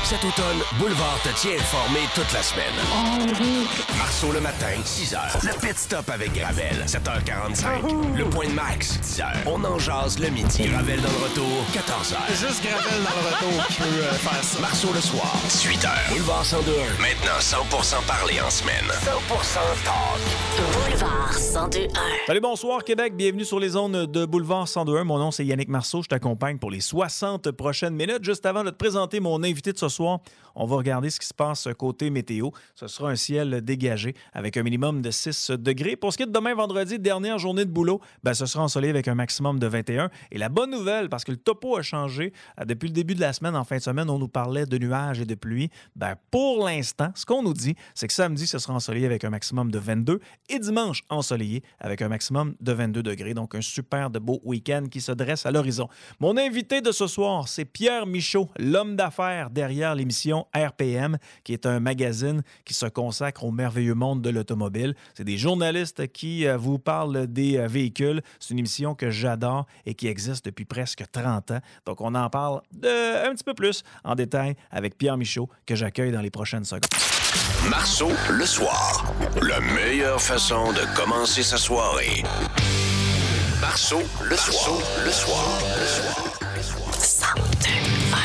Cet automne, Boulevard te tient informé toute la semaine. Marceau le matin, 6h. Le Pit Stop avec Gravel, 7h45. Le Point de Max, 10h. On en jase le midi. Gravel dans le retour, 14h. Juste Gravel dans le retour qui peut faire ça. Marceau le soir, 18h. Boulevard 102.1. Maintenant, 100% parlé en semaine. 100% talk. Boulevard 102.1. Salut, bonsoir Québec, bienvenue sur les ondes de Boulevard 102.1. Mon nom c'est Yannick Marceau, je t'accompagne pour les 60 prochaines minutes. Juste avant de te présenter mon invité de ce soir, on va regarder ce qui se passe côté météo. Ce sera un ciel dégagé avec un minimum de 6 degrés. Pour ce qui est de demain vendredi, dernière journée de boulot, ce sera ensoleillé avec un maximum de 21. Et la bonne nouvelle, parce que le topo a changé, depuis le début de la semaine, en fin de semaine, on nous parlait de nuages et de pluie. Pour l'instant, ce qu'on nous dit, c'est que samedi, ce sera ensoleillé avec un maximum de 22 et dimanche, ensoleillé avec un maximum de 22 degrés. Donc, un super de beau week-end qui se dresse à l'horizon. Mon invité de ce soir, c'est Pierre Michaud, l'homme d'affaires derrière l'émission RPM, qui est un magazine qui se consacre au merveilleux monde de l'automobile. C'est des journalistes qui vous parlent des véhicules. C'est une émission que j'adore et qui existe depuis presque 30 ans. Donc, on en parle un petit peu plus en détail avec Pierre Michaud, que j'accueille dans les prochaines secondes. Marceau le soir. La meilleure façon de commencer sa soirée. Marceau le soir. Le soir. Le soir. 102.1.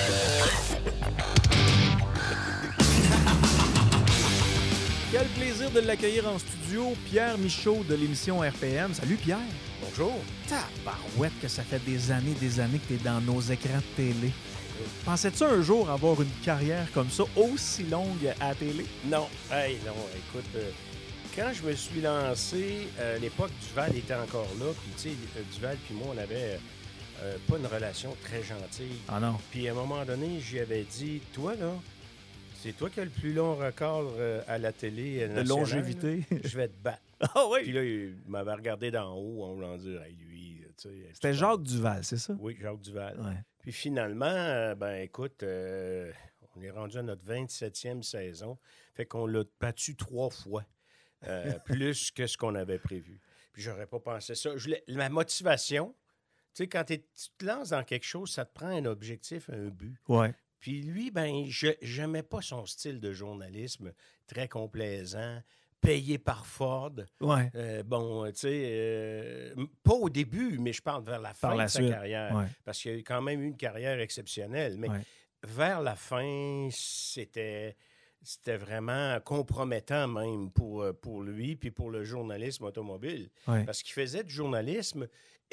Quel plaisir de l'accueillir en studio, Pierre Michaud de l'émission RPM. Salut Pierre. Bonjour. Tabarouette que ça fait des années que tu es dans nos écrans de télé. Pensais-tu un jour avoir une carrière comme ça, aussi longue à la télé? Non. Non. Écoute, quand je me suis lancé, à l'époque, Duval était encore là. Puis, tu sais, Duval puis moi, on avait pas une relation très gentille. Ah non. Puis, à un moment donné, j'y avais dit, toi, là, c'est toi qui as le plus long record à la télé nationale. De longévité. Là. Je vais te battre. Ah oui? Puis là, il m'avait regardé d'en haut en voulant dire, hey, lui, tu sais. C'était Jacques Duval, c'est ça? Oui, Jacques Duval. Ouais. Puis finalement, écoute, on est rendu à notre 27e saison. Fait qu'on l'a battu 3 fois, plus que ce qu'on avait prévu. Puis j'aurais pas pensé ça. Ma motivation, tu sais, quand tu te lances dans quelque chose, ça te prend un objectif, un but. Ouais. Puis lui, j'aimais pas son style de journalisme très complaisant, payé par Ford. Ouais. Tu sais, pas au début, mais je parle vers la fin de sa carrière. Ouais. Parce qu'il a quand même eu une carrière exceptionnelle. Mais vers la fin, c'était vraiment compromettant même pour lui puis pour le journalisme automobile. Ouais. Parce qu'il faisait du journalisme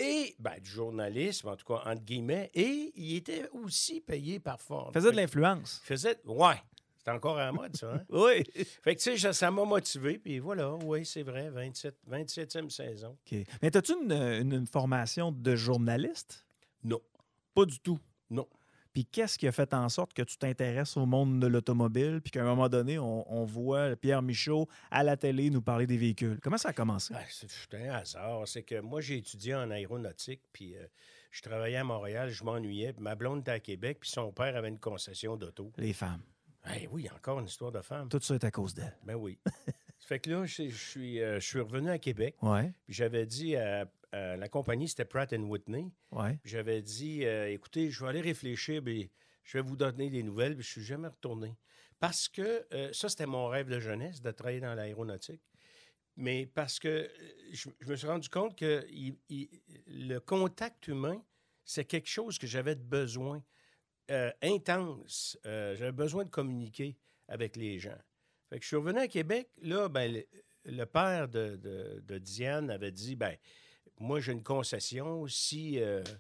en tout cas, entre guillemets, et il était aussi payé par Ford. Faisait de l'influence. Ouais. C'est encore à la mode, ça, hein? Oui. Fait que, tu sais, ça m'a motivé, puis voilà, oui, c'est vrai, 27e saison. OK. Mais as-tu une formation de journaliste? Non. Pas du tout. Non. Puis qu'est-ce qui a fait en sorte que tu t'intéresses au monde de l'automobile, puis qu'à un moment donné, on voit Pierre Michaud à la télé nous parler des véhicules? Comment ça a commencé? C'est un hasard. C'est que moi, j'ai étudié en aéronautique, puis je travaillais à Montréal, je m'ennuyais, puis ma blonde était à Québec, puis son père avait une concession d'auto. Les femmes. Oui, encore une histoire de femme. Tout ça est à cause d'elle. Ben oui. Fait que là, je suis revenu à Québec, Ouais. puis j'avais dit à la compagnie, c'était Pratt & Whitney. Ouais. J'avais dit, écoutez, je vais aller réfléchir, mais je vais vous donner des nouvelles, puis je suis jamais retourné. Parce que ça, c'était mon rêve de jeunesse, de travailler dans l'aéronautique. Mais parce que je me suis rendu compte que le contact humain, c'est quelque chose que j'avais besoin intense. J'avais besoin de communiquer avec les gens. Fait que je suis revenu à Québec. Là, le père de Diane avait dit, moi, j'ai une concession. Si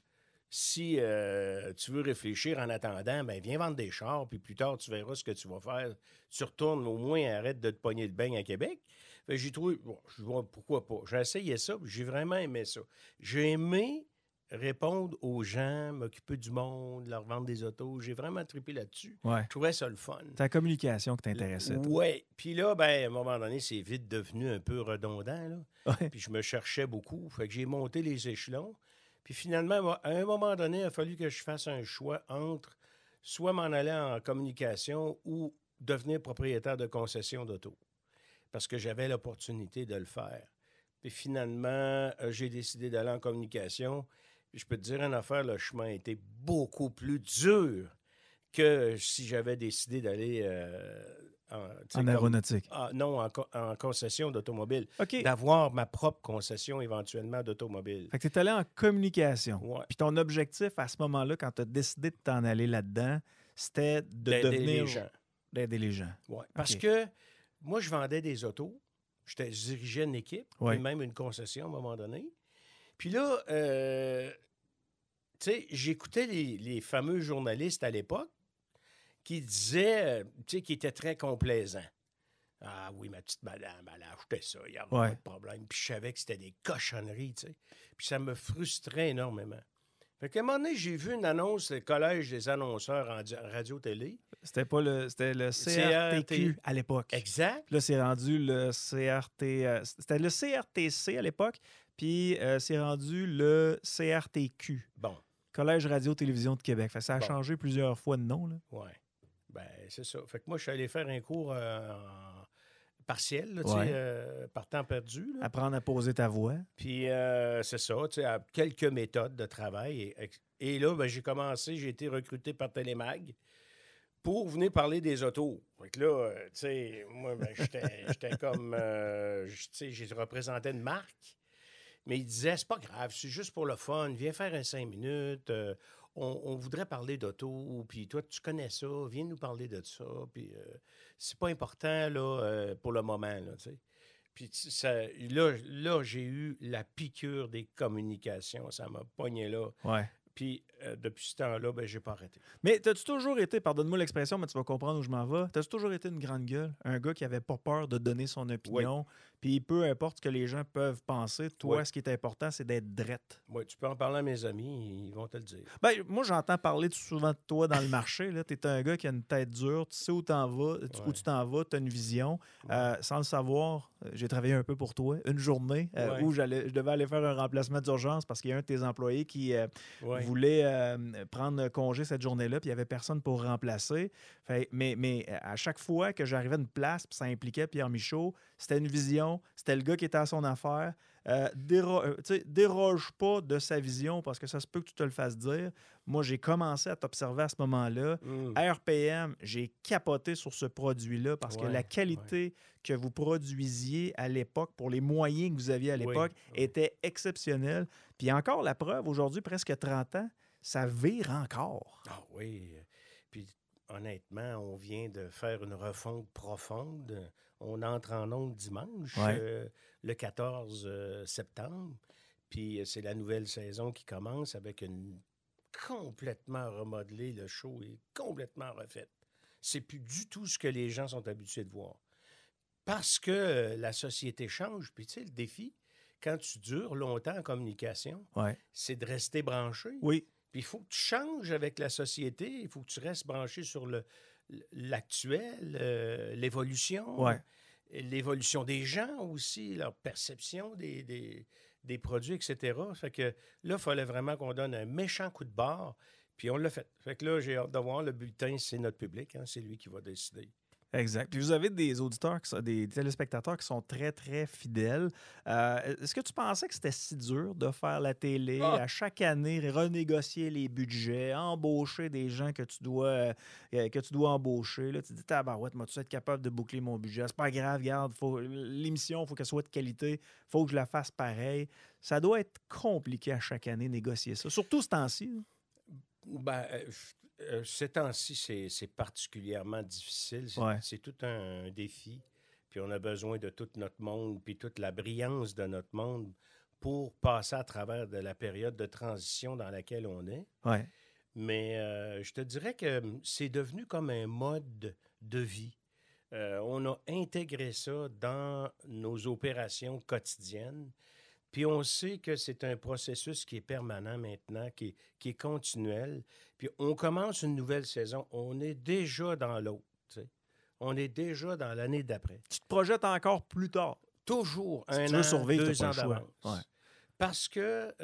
tu veux réfléchir en attendant, viens vendre des chars, puis plus tard, tu verras ce que tu vas faire. Tu retournes au moins, arrête de te pogner le beigne à Québec. Fait que j'ai trouvé, je vois pourquoi pas. J'ai essayé ça, puis j'ai vraiment aimé ça. J'ai aimé répondre aux gens, m'occuper du monde, leur vendre des autos. J'ai vraiment trippé là-dessus. Ouais. Je trouvais ça le fun. C'est la communication qui t'intéressait. Oui. Puis là, à un moment donné, c'est vite devenu un peu redondant. Là. Ouais. Puis je me cherchais beaucoup. Fait que j'ai monté les échelons. Puis finalement, à un moment donné, il a fallu que je fasse un choix entre soit m'en aller en communication ou devenir propriétaire de concession d'auto. Parce que j'avais l'opportunité de le faire. Puis finalement, j'ai décidé d'aller en communication. Puis je peux te dire une affaire, le chemin a été beaucoup plus dur que si j'avais décidé d'aller En aéronautique. non, en concession d'automobile. OK. D'avoir ma propre concession éventuellement d'automobile. Fait que tu es allé en communication. Ouais. Puis ton objectif à ce moment-là, quand tu as décidé de t'en aller là-dedans, c'était de D'aider devenir... les gens. D'aider les gens. Ouais. Parce OK. que moi, je vendais des autos. Je dirigeais une équipe, Ouais. puis même une concession à un moment donné. Puis là, tu sais, j'écoutais les fameux journalistes à l'époque qui disaient, tu sais, qui étaient très complaisants. Ah oui, ma petite madame, elle a acheté ça, il n'y a pas de problème. Puis je savais que c'était des cochonneries, tu sais. Puis ça me frustrait énormément. Fait qu'à un moment donné, j'ai vu une annonce, le Collège des annonceurs en radio-télé. C'était le CRTQ à l'époque. Exact. Puis là, c'est rendu le CRT... c'était le CRTC à l'époque, puis c'est rendu le CRTQ. Bon. Collège Radio-Télévision de Québec. Fait que ça a changé plusieurs fois de nom, là. Oui. Ben c'est ça. Fait que moi, je suis allé faire un cours en partiel, là, tu sais, par temps perdu. Là. Apprendre à poser ta voix. Puis c'est ça, tu sais, quelques méthodes de travail. Et là, ben, j'ai été recruté par Télémag pour venir parler des autos. Fait que là, tu sais, moi, ben, j'étais comme, tu sais, j'ai représenté une marque, mais il disait, c'est pas grave, c'est juste pour le fun, viens faire un 5 minutes, on voudrait parler d'auto, puis toi, tu connais ça, viens nous parler de ça, puis c'est pas important, là, pour le moment, là, tu sais. Puis là, j'ai eu la piqûre des communications, ça m'a pogné là. Ouais. Puis depuis ce temps-là, ben j'ai pas arrêté. Mais t'as-tu toujours été, pardonne-moi l'expression, mais tu vas comprendre où je m'en vais, t'as-tu toujours été une grande gueule? Un gars qui avait pas peur de donner son opinion, puis peu importe ce que les gens peuvent penser, toi, ce qui est important, c'est d'être drette. Oui, tu peux en parler à mes amis, ils vont te le dire. Ben, moi, j'entends parler souvent de toi dans le marché. Tu es un gars qui a une tête dure, tu sais où t'en vas, où tu t'en vas, tu as une vision. Sans le savoir, j'ai travaillé un peu pour toi, une journée où je devais aller faire un remplacement d'urgence parce qu'il y a un de tes employés qui voulait prendre congé cette journée-là, puis il n'y avait personne pour remplacer. Mais à chaque fois que j'arrivais à une place, puis ça impliquait Pierre Michaud, c'était une vision, c'était le gars qui était à son affaire. Déroge pas de sa vision parce que ça se peut que tu te le fasses dire. Moi, j'ai commencé à t'observer à ce moment-là. RPM, j'ai capoté sur ce produit-là parce que la qualité que vous produisiez à l'époque, pour les moyens que vous aviez à l'époque, était exceptionnelle. Puis encore la preuve, aujourd'hui, presque 30 ans, ça vire encore. Ah oui. Puis honnêtement, on vient de faire une refonte profonde. On entre en ondes dimanche, le 14 septembre. Puis c'est la nouvelle saison qui commence avec une complètement remodelée. Le show est complètement refait. C'est plus du tout ce que les gens sont habitués de voir. Parce que la société change. Puis tu sais, le défi, quand tu dures longtemps en communication, c'est de rester branché. Oui. Puis il faut que tu changes avec la société. Il faut que tu restes branché sur l'actuel, l'évolution. L'évolution des gens aussi, leur perception des produits, etc. Fait que là, il fallait vraiment qu'on donne un méchant coup de barre, puis on l'a fait. Fait que là, j'ai hâte de voir, le bulletin, c'est notre public, hein, c'est lui qui va décider. Exact. Puis vous avez des auditeurs, des téléspectateurs qui sont très, très fidèles. Est-ce que tu pensais que c'était si dur de faire la télé, à chaque année, renégocier les budgets, embaucher des gens que tu dois embaucher? Là, tu te dis, tabarouette, moi, tu dois être capable de boucler mon budget. C'est pas grave, regarde, l'émission, il faut qu'elle soit de qualité, il faut que je la fasse pareil. Ça doit être compliqué à chaque année, négocier ça, surtout ce temps-ci. Ben, ces temps-ci, c'est particulièrement difficile. C'est tout un défi. Puis on a besoin de tout notre monde, puis toute la brillance de notre monde pour passer à travers de la période de transition dans laquelle on est. Mais je te dirais que c'est devenu comme un mode de vie. On a intégré ça dans nos opérations quotidiennes. Puis on sait que c'est un processus qui est permanent maintenant, qui est continuel. Puis on commence une nouvelle saison. On est déjà dans l'autre. T'sais. On est déjà dans l'année d'après. Tu te projettes encore plus tard. Toujours si un tu veux an, survivre, 2 ans d'avance. Parce que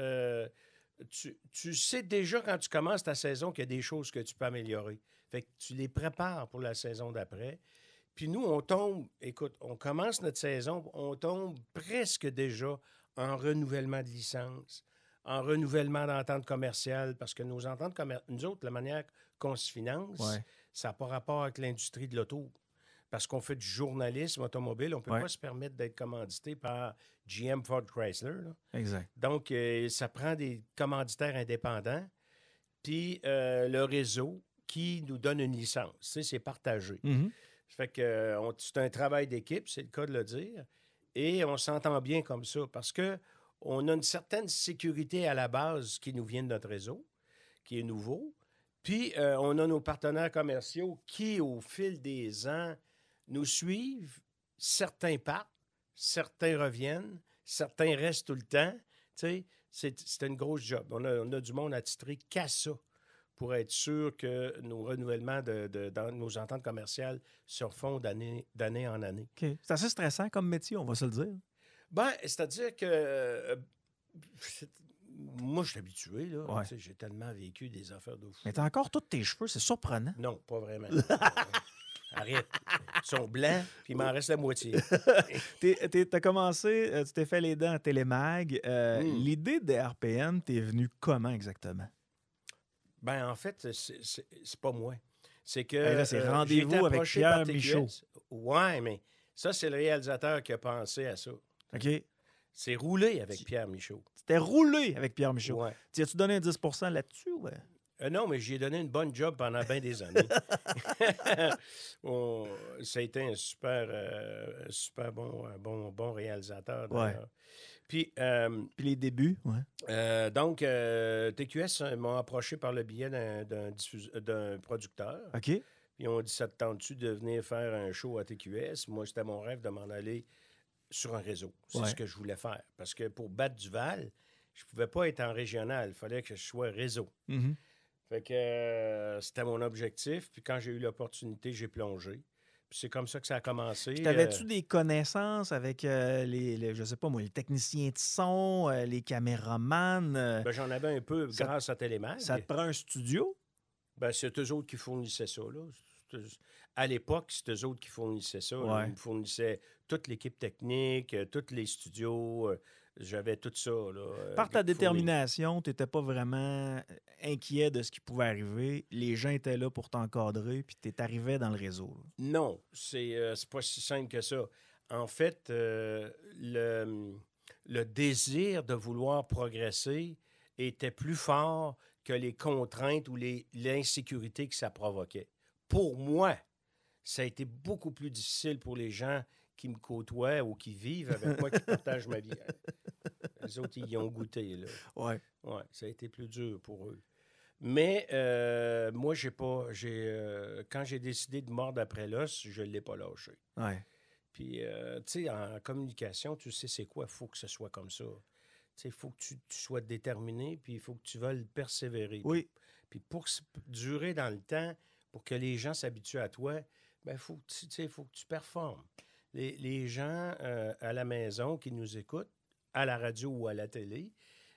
tu sais déjà quand tu commences ta saison qu'il y a des choses que tu peux améliorer. Fait que tu les prépares pour la saison d'après. Puis nous, on commence notre saison, on tombe presque déjà en renouvellement de licence, en renouvellement d'entente commerciale, parce que nos ententes commerciales, nous autres, la manière qu'on se finance, ça n'a pas rapport avec l'industrie de l'auto. Parce qu'on fait du journalisme automobile, on ne peut pas se permettre d'être commandité par GM, Ford, Chrysler. Là. Exact. Donc, ça prend des commanditaires indépendants, puis le réseau qui nous donne une licence. Tu sais, c'est partagé. Mm-hmm. Ça fait que c'est un travail d'équipe, c'est le cas de le dire, et on s'entend bien comme ça, parce que on a une certaine sécurité à la base qui nous vient de notre réseau, qui est nouveau, puis on a nos partenaires commerciaux qui, au fil des ans, nous suivent. Certains partent, certains reviennent, certains restent tout le temps. Tu sais, c'est une grosse job. On a du monde attitré qu'à ça pour être sûr que nos renouvellements dans nos ententes commerciales se refont d'année en année. Okay. C'est assez stressant comme métier, on va se le dire. Bien, c'est-à-dire que moi, je suis habitué. Là. Ouais. Tu sais, j'ai tellement vécu des affaires de fou. Mais t'as encore tous tes cheveux, c'est surprenant. Non, pas vraiment. Arrête. Ils sont blancs, puis il m'en reste la moitié. T'as commencé, tu t'es fait les dents à Télémag. L'idée de RPN, t'es venue comment exactement? Ben en fait, c'est pas moi. C'est que. Là, c'est Rendez-vous avec Pierre Michaud. Ouais, mais ça, c'est le réalisateur qui a pensé à ça. OK. C'est roulé avec Pierre Michaud. C'était roulé avec Pierre Michaud. Ouais. As-tu donné un 10 là-dessus? Ouais? Non, mais j'ai donné une bonne job pendant bien des années. Ça a été un super bon réalisateur. D'ailleurs. Puis les débuts, ouais. Donc, TQS m'a approché par le biais d'un producteur. OK. Puis on dit, ça te tente-tu de venir faire un show à TQS? Moi, c'était mon rêve de m'en aller sur un réseau. C'est ce que je voulais faire. Parce que pour battre Duval, je pouvais pas être en régional. Il fallait que je sois réseau. Mm-hmm. Fait que c'était mon objectif. Puis quand j'ai eu l'opportunité, j'ai plongé. Puis c'est comme ça que ça a commencé. T'avais-tu des connaissances avec je sais pas moi, les techniciens de son, les caméramans? Ben, j'en avais un peu grâce à Télémag. Ça te prend un studio? Ben, c'est eux autres qui fournissaient ça, là. À l'époque, c'est eux autres qui fournissaient ça. Ouais. Ils me fournissaient toute l'équipe technique, tous les studios. J'avais tout ça. Là, par ta détermination, tu n'étais pas vraiment inquiet de ce qui pouvait arriver. Les gens étaient là pour t'encadrer, puis tu arrivais dans le réseau. Là. Non, c'est pas si simple que ça. En fait, le désir de vouloir progresser était plus fort que les contraintes ou l'insécurité que ça provoquait. Pour moi, ça a été beaucoup plus difficile pour les gens qui me côtoient ou qui vivent avec moi, qui partagent ma vie. Les autres, ils y ont goûté. Là. Ouais. Ouais, ça a été plus dur pour eux. Mais moi, quand j'ai décidé de mordre après l'os, je ne l'ai pas lâché. Ouais. Puis, tu sais, en communication, tu sais c'est quoi? Il faut que ce soit comme ça. Tu sais, il faut que tu sois déterminé, puis il faut que tu veuilles persévérer. Oui. Puis pour durer dans le temps, pour que les gens s'habituent à toi, bien, il faut que tu performes. Les gens à la maison qui nous écoutent, à la radio ou à la télé,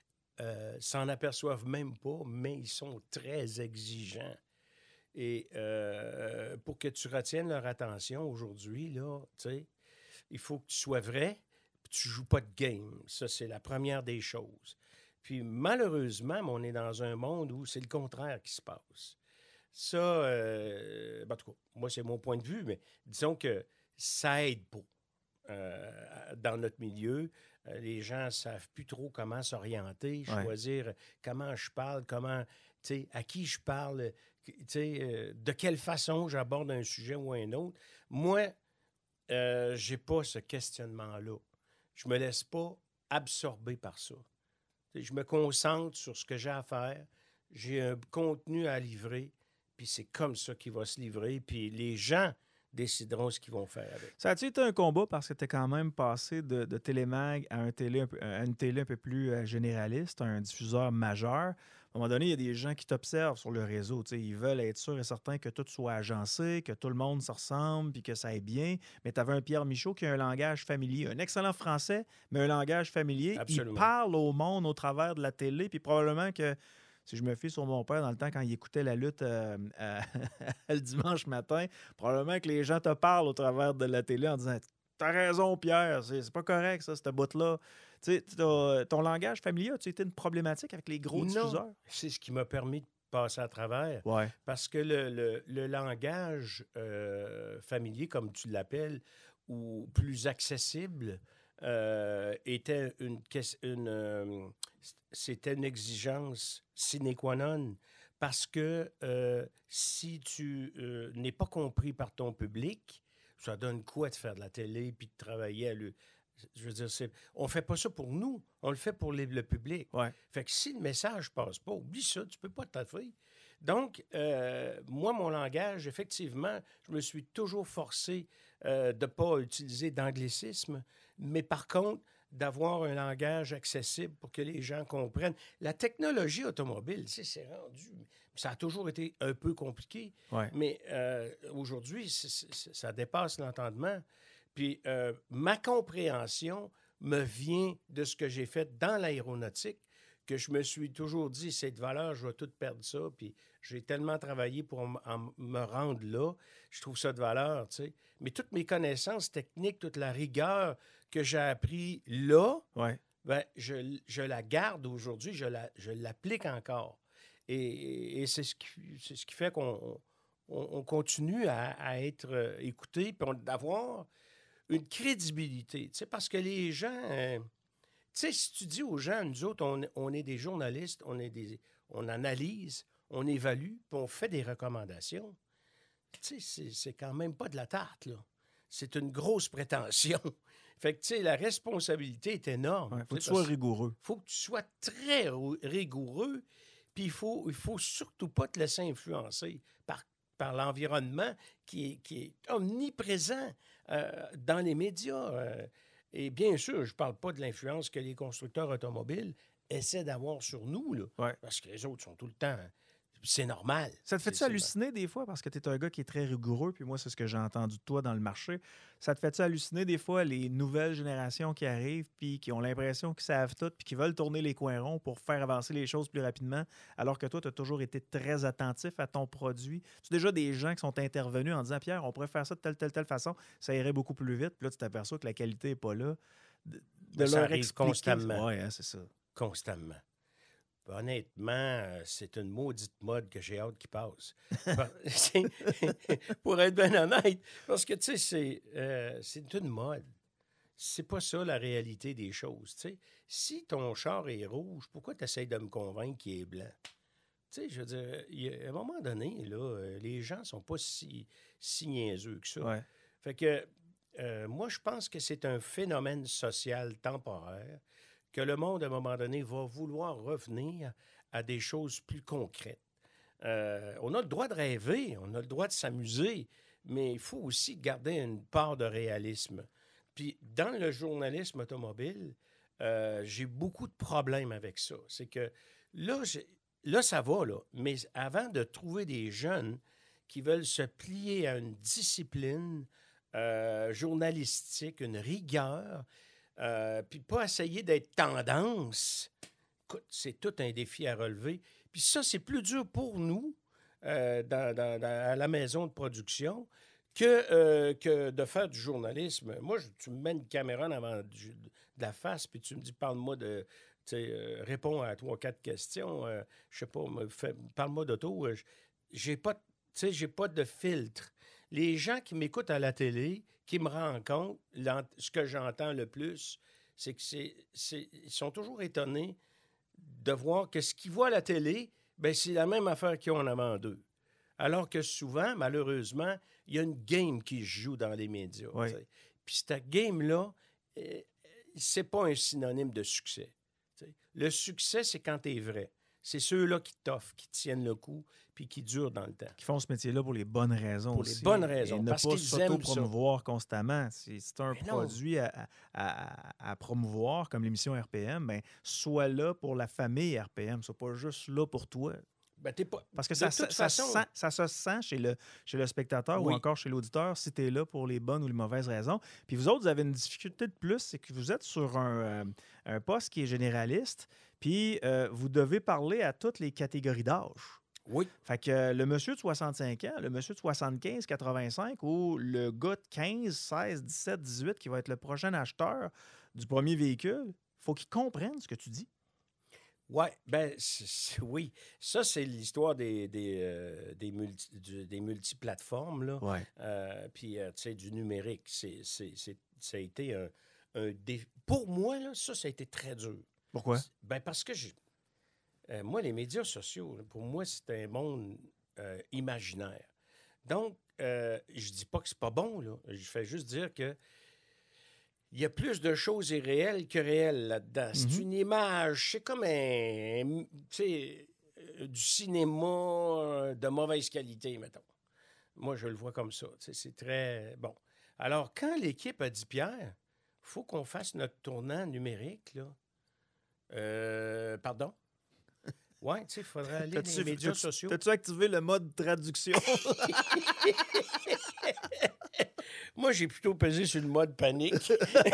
s'en aperçoivent même pas, mais ils sont très exigeants. Et pour que tu retiennes leur attention aujourd'hui, là, tu sais, il faut que tu sois vrai, puis tu joues pas de game. Ça, c'est la première des choses. Puis malheureusement, on est dans un monde où c'est le contraire qui se passe. Ça, en tout cas, moi, c'est mon point de vue, mais disons que ça aide pas dans notre milieu. Les gens ne savent plus trop comment s'orienter, choisir comment je parle, à qui je parle, de quelle façon j'aborde un sujet ou un autre. Moi, j'ai pas ce questionnement-là. Je me laisse pas absorber par ça. Je me concentre sur ce que j'ai à faire. J'ai un contenu à livrer, puis c'est comme ça qu'il va se livrer. Puis les gens décideront ce qu'ils vont faire avec. Ça a-tu été un combat parce que tu es quand même passé de Télémag à une télé un peu plus généraliste, un diffuseur majeur? À un moment donné, il y a des gens qui t'observent sur le réseau. Ils veulent être sûrs et certains que tout soit agencé, que tout le monde se ressemble puis que ça aille bien. Mais tu avais un Pierre Michaud qui a un langage familier, un excellent français, mais un langage familier. Absolument. Il parle au monde au travers de la télé, puis probablement que si je me fie sur mon père dans le temps quand il écoutait la lutte le dimanche matin, probablement que les gens te parlent au travers de la télé en disant t'as raison, Pierre, c'est pas correct, ça, cette bout-là. Tu sais, ton langage familier, as-tu été une problématique avec les gros diffuseurs? C'est ce qui m'a permis de passer à travers. Ouais. Parce que le langage familier, comme tu l'appelles, ou plus accessible, était c'était une exigence sine qua non. Parce que si tu n'es pas compris par ton public, ça donne quoi de faire de la télé puis de travailler à je veux dire, on fait pas ça pour nous, on le fait pour le public. Ouais. Fait que si le message passe pas, oublie ça, tu peux pas taffer. Donc, moi, mon langage, effectivement, je me suis toujours forcé de ne pas utiliser d'anglicisme, mais par contre, d'avoir un langage accessible pour que les gens comprennent. La technologie automobile, c'est rendu... Ça a toujours été un peu compliqué, mais aujourd'hui, ça dépasse l'entendement. Puis ma compréhension me vient de ce que j'ai fait dans l'aéronautique, que je me suis toujours dit, cette valeur, je vais tout perdre ça, puis j'ai tellement travaillé pour me rendre là, je trouve ça de valeur, tu sais. Mais toutes mes connaissances techniques, toute la rigueur que j'ai appris là, ben, je la garde aujourd'hui, je l'applique encore. Et c'est ce qui fait qu'on continue à être écouté, puis d'avoir une crédibilité, tu sais, parce que les gens... tu sais, si tu dis aux gens, nous autres, on est des journalistes, on analyse, on évalue, puis on fait des recommandations, tu sais, c'est quand même pas de la tarte, là. C'est une grosse prétention. Fait que, tu sais, la responsabilité est énorme. Il faut que tu sois rigoureux. Il faut que tu sois très rigoureux, puis il faut surtout pas te laisser influencer par l'environnement qui est omniprésent dans les médias. Et bien sûr, je ne parle pas de l'influence que les constructeurs automobiles essaient d'avoir sur nous, là, parce que les autres sont tout le temps... C'est normal. Ça te fait-tu halluciner des fois, parce que tu es un gars qui est très rigoureux, puis moi, c'est ce que j'ai entendu de toi dans le marché. Ça te fait-tu halluciner des fois les nouvelles générations qui arrivent, puis qui ont l'impression qu'ils savent tout, puis qui veulent tourner les coins ronds pour faire avancer les choses plus rapidement, alors que toi, tu as toujours été très attentif à ton produit? Tu as déjà des gens qui sont intervenus en disant, Pierre, on pourrait faire ça de telle façon, ça irait beaucoup plus vite, puis là, tu t'aperçois que la qualité n'est pas là. De ça arrive constamment. Oui, hein, c'est ça. Constamment. Honnêtement, c'est une maudite mode que j'ai hâte qu'il passe. Pour être bien honnête, parce que, tu sais, c'est une mode. C'est pas ça la réalité des choses, tu sais. Si ton char est rouge, pourquoi tu essaies de me convaincre qu'il est blanc? Tu sais, je veux dire, à un moment donné, là, les gens sont pas si niaiseux que ça. Ouais. Fait que, moi, je pense que c'est un phénomène social temporaire, que le monde, à un moment donné, va vouloir revenir à des choses plus concrètes. On a le droit de rêver, on a le droit de s'amuser, mais il faut aussi garder une part de réalisme. Puis, dans le journalisme automobile, j'ai beaucoup de problèmes avec ça. C'est que là, ça va, là, mais avant de trouver des jeunes qui veulent se plier à une discipline journalistique, une rigueur, puis pas essayer d'être tendance. Écoute, c'est tout un défi à relever. Puis ça, c'est plus dur pour nous, à la maison de production, que de faire du journalisme. Moi, tu me mets une caméra en avant de la face, puis tu me dis, parle-moi de... réponds à 3-4 questions. Je sais pas, parle-moi d'auto. J'ai pas de filtre. Les gens qui m'écoutent à la télé, qui me rencontrent, ce que j'entends le plus, c'est ils sont toujours étonnés de voir que ce qu'ils voient à la télé, ben c'est la même affaire qu'ils ont en avant d'eux. Alors que souvent, malheureusement, il y a une game qui se joue dans les médias. Oui. Puis cette game-là, c'est pas un synonyme de succès. T'sais. Le succès, c'est quand t'es vrai. C'est ceux-là qui t'offrent, qui tiennent le coup, puis qui durent dans le temps. Qui font ce métier-là pour les bonnes raisons aussi. Pour les bonnes raisons. Et ne parce pas qu'ils aiment s'auto-promouvoir constamment. Si c'est un produit à promouvoir, comme l'émission RPM, ben, sois là pour la famille RPM. Sois pas juste là pour toi. Ben, t'es pas... Parce que ça se sent chez le spectateur ou encore chez l'auditeur si tu es là pour les bonnes ou les mauvaises raisons. Puis vous autres, vous avez une difficulté de plus, c'est que vous êtes sur un poste qui est généraliste, puis vous devez parler à toutes les catégories d'âge. Oui. Fait que le monsieur de 65 ans, le monsieur de 75, 85 ou le gars de 15, 16, 17, 18 qui va être le prochain acheteur du premier véhicule, faut qu'il comprenne ce que tu dis. Oui, oui. Ça, c'est l'histoire des multiplateformes, là. Ouais. Puis, tu sais, du numérique. Ça a été un défi. Pour moi, là, ça a été très dur. Pourquoi? Parce que moi, les médias sociaux, là, pour moi, c'est un monde imaginaire. Donc, je dis pas que c'est pas bon, là. Je fais juste dire que il y a plus de choses irréelles que réelles là-dedans. C'est une image, c'est comme tu sais, du cinéma de mauvaise qualité, mettons. Moi, je le vois comme ça. Tu sais, c'est très bon. Alors, quand l'équipe a dit, Pierre, il faut qu'on fasse notre tournant numérique, là. Pardon? Oui, tu sais, il faudrait aller dans les médias sociaux. T'as-tu activé le mode traduction? Moi, j'ai plutôt pesé sur le mode panique.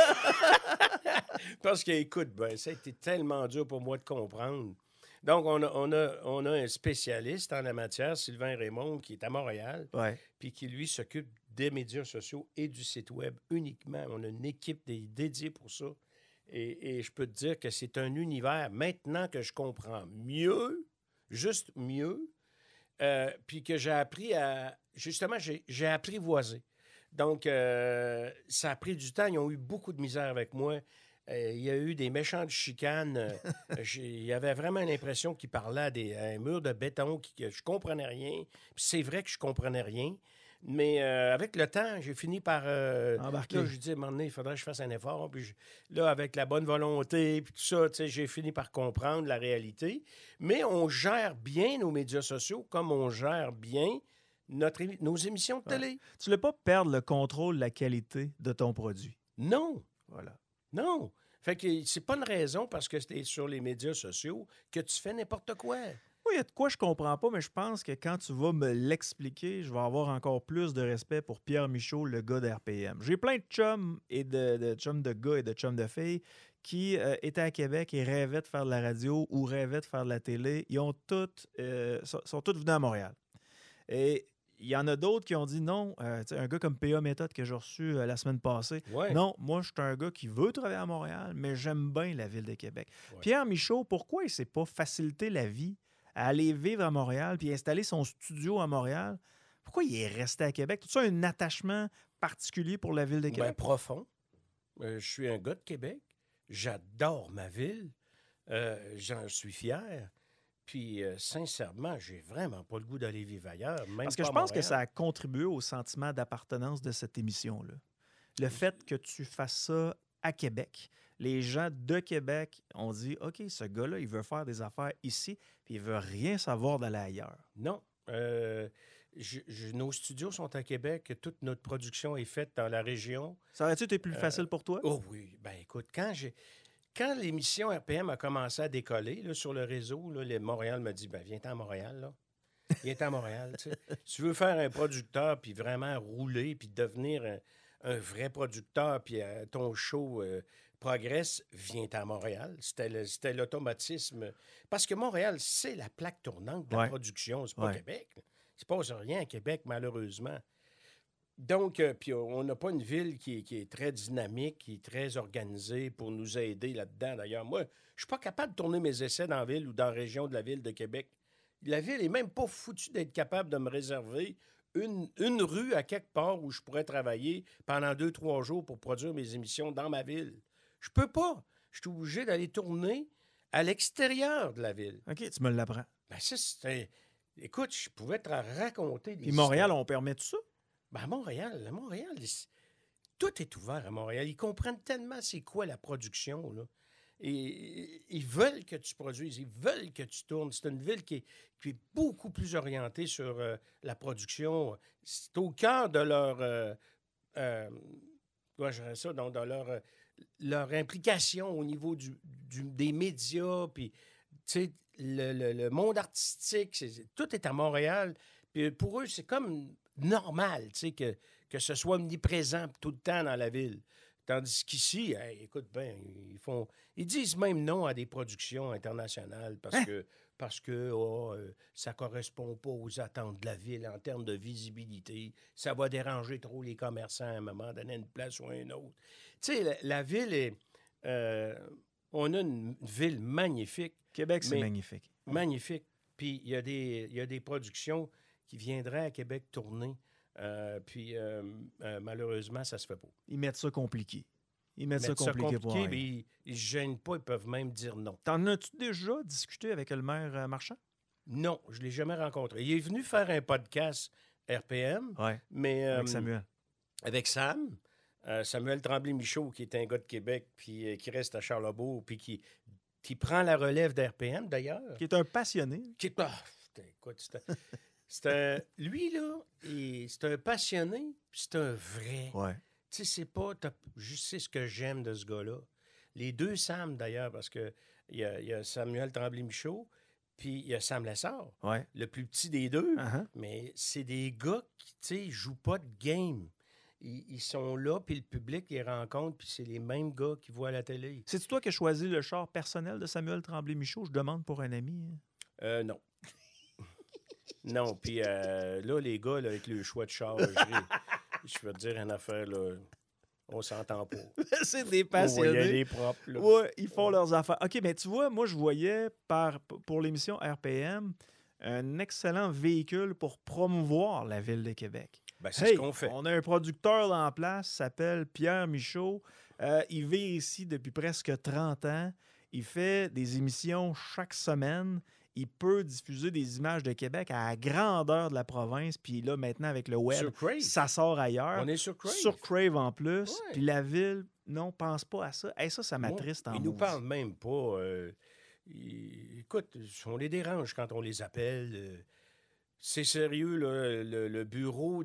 Parce que, écoute, ça a été tellement dur pour moi de comprendre. Donc, on a un spécialiste en la matière, Sylvain Raymond, qui est à Montréal, puis qui, lui, s'occupe des médias sociaux et du site Web uniquement. On a une équipe dédiée pour ça. Et je peux te dire que c'est un univers, maintenant que je comprends mieux, juste mieux, puis que j'ai appris à... Justement, j'ai apprivoisé. Donc, ça a pris du temps. Ils ont eu beaucoup de misère avec moi. Il y a eu des méchantes chicanes. Il y avait vraiment l'impression qu'ils parlaient à un mur de béton, que je comprenais rien. Puis c'est vrai que je comprenais rien. Mais avec le temps, j'ai fini par... embarquer. Là, je dis, à un moment donné, il faudrait que je fasse un effort. Puis là, avec la bonne volonté, puis tout ça, tu sais, j'ai fini par comprendre la réalité. Mais on gère bien nos médias sociaux comme on gère bien nos émissions de télé. Tu ne veux pas perdre le contrôle de la qualité de ton produit. Non. Voilà. Non. Fait que c'est pas une raison parce que tu es sur les médias sociaux que tu fais n'importe quoi. Oui, il y a de quoi je comprends pas, mais je pense que quand tu vas me l'expliquer, je vais avoir encore plus de respect pour Pierre Michaud, le gars d'RPM. J'ai plein de chums et de chums de gars et de chums de filles qui étaient à Québec et rêvaient de faire de la radio ou rêvaient de faire de la télé. Ils ont sont tous venus à Montréal. Et il y en a d'autres qui ont dit non. Un gars comme P.A. Méthode que j'ai reçu la semaine passée. Ouais. Non, moi, je suis un gars qui veut travailler à Montréal, mais j'aime bien la ville de Québec. Ouais. Pierre Michaud, pourquoi il ne s'est pas facilité la vie à aller vivre à Montréal puis installer son studio à Montréal? Pourquoi il est resté à Québec? Tout ça, un attachement particulier pour la ville de Québec? Profond. Je suis un gars de Québec. J'adore ma ville. J'en suis fier. Puis, sincèrement, j'ai vraiment pas le goût d'aller vivre ailleurs. Même Parce que pas je à pense que Montréal. ça a contribué au sentiment d'appartenance de cette émission-là. Le fait que tu fasses ça à Québec. Les gens de Québec ont dit « OK, ce gars-là, il veut faire des affaires ici, puis il veut rien savoir d'aller ailleurs. » Non. Nos studios sont à Québec. Toute notre production est faite dans la région. Ça aurait-tu été plus facile pour toi? Oh oui. Ben écoute, quand l'émission RPM a commencé à décoller là, sur le réseau, là, Montréal m'a dit, viens-t'en à Montréal, là. Viens-t'en à Montréal, tu sais. Si tu veux faire un producteur, puis vraiment rouler, puis devenir un vrai producteur, puis ton show progresse, viens-t'en à Montréal. C'était l'automatisme. Parce que Montréal, c'est la plaque tournante de la production, c'est pas Québec. Il se passe rien à Québec, malheureusement. Donc, puis on n'a pas une ville qui est très dynamique, qui est très organisée pour nous aider là-dedans. D'ailleurs, moi, je ne suis pas capable de tourner mes essais dans la ville ou dans la région de la ville de Québec. La ville n'est même pas foutue d'être capable de me réserver une rue à quelque part où je pourrais travailler pendant 2-3 jours pour produire mes émissions dans ma ville. Je peux pas. Je suis obligé d'aller tourner à l'extérieur de la ville. OK, tu me l'apprends. Ça, c'était... Écoute, je pouvais te raconter des Puis Montréal, on permet tout ça? À Montréal, tout est ouvert à Montréal. Ils comprennent tellement c'est quoi la production, là. Et ils veulent que tu produises, ils veulent que tu tournes. C'est une ville qui est beaucoup plus orientée sur la production. C'est au cœur de leur... dans leur implication au niveau des médias, puis, tu sais, le monde artistique, tout est à Montréal. Puis pour eux, c'est comme normal, tu sais, que ce soit omniprésent tout le temps dans la ville. Tandis qu'ici, écoute bien, ils disent même non à des productions internationales parce que parce que ça ne correspond pas aux attentes de la ville en termes de visibilité. Ça va déranger trop les commerçants à un moment donné, une place ou à une autre. Tu sais, la ville est... on a une ville magnifique. Québec, c'est magnifique. Magnifique. Puis il y a des productions qui viendraient à Québec tourner. Puis malheureusement, ça se fait pas. Ils mettent ça compliqué. Ils mettent ça compliqué pour rien. Mais ils ne se gênent pas, ils peuvent même dire non. T'en as-tu déjà discuté avec le maire Marchand? Non, je ne l'ai jamais rencontré. Il est venu faire un podcast RPM. Oui, mais avec Samuel. Avec Sam. Samuel Tremblay-Michaud, qui est un gars de Québec, puis qui reste à Charlebourg, puis qui prend la relève d'RPM, d'ailleurs. Qui est un passionné. Écoute, lui, là, c'est un passionné, puis c'est un vrai. Ouais. Tu sais, c'est pas... Je sais ce que j'aime de ce gars-là. Les deux Sam, d'ailleurs, parce que il y a Samuel Tremblay-Michaud, puis il y a Sam Lessard, le plus petit des deux. Uh-huh. Mais c'est des gars qui, tu sais, jouent pas de game. Ils sont là, puis le public les rencontre, puis c'est les mêmes gars qui voient à la télé. C'est-tu toi qui as choisi le char personnel de Samuel Tremblay-Michaud? Je demande pour un ami. Non. Non, puis là, les gars, là, avec le choix de char, je vais te dire une affaire, là, on s'entend pas. C'est des passionnés. Ouais, les propres, là. Ouais, ils font leurs affaires. OK, mais tu vois, moi, je voyais pour l'émission RPM un excellent véhicule pour promouvoir la Ville de Québec. Ben, c'est ce qu'on fait. On a un producteur là en place, il s'appelle Pierre Michaud. Il vit ici depuis presque 30 ans. Il fait des émissions chaque semaine. Il peut diffuser des images de Québec à la grandeur de la province. Puis là, maintenant, avec le web, ça sort ailleurs. On est sur Crave. Sur Crave en plus. Ouais. Puis la Ville, non, pense pas à ça. Hey, ça m'attriste en Ils nous parlent même pas. Écoute, on les dérange quand on les appelle. C'est sérieux, là, le bureau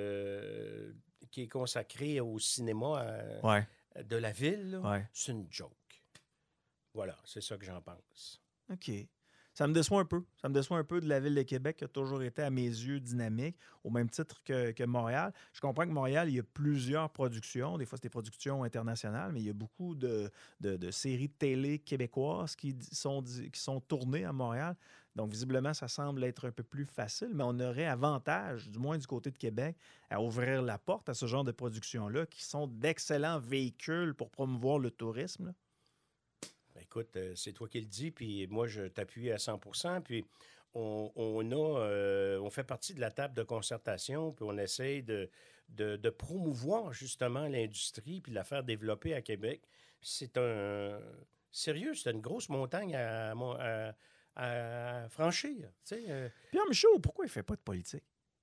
qui est consacré au cinéma de la Ville, là, c'est une joke. Voilà, c'est ça que j'en pense. OK. Ça me déçoit un peu. Ça me déçoit un peu de la Ville de Québec qui a toujours été, à mes yeux, dynamique, au même titre que Montréal. Je comprends que Montréal, il y a plusieurs productions. Des fois, c'est des productions internationales, mais il y a beaucoup de séries de télé québécoises qui sont tournées à Montréal. Donc, visiblement, ça semble être un peu plus facile, mais on aurait avantage, du moins du côté de Québec, à ouvrir la porte à ce genre de productions-là qui sont d'excellents véhicules pour promouvoir le tourisme, là. Écoute, c'est toi qui le dis, puis moi, je t'appuie à 100%. Puis on fait partie de la table de concertation, puis on essaye de promouvoir justement l'industrie, puis de la faire développer à Québec. C'est sérieux, c'est une grosse montagne à franchir. Pierre Michaud, pourquoi il ne fait pas de politique?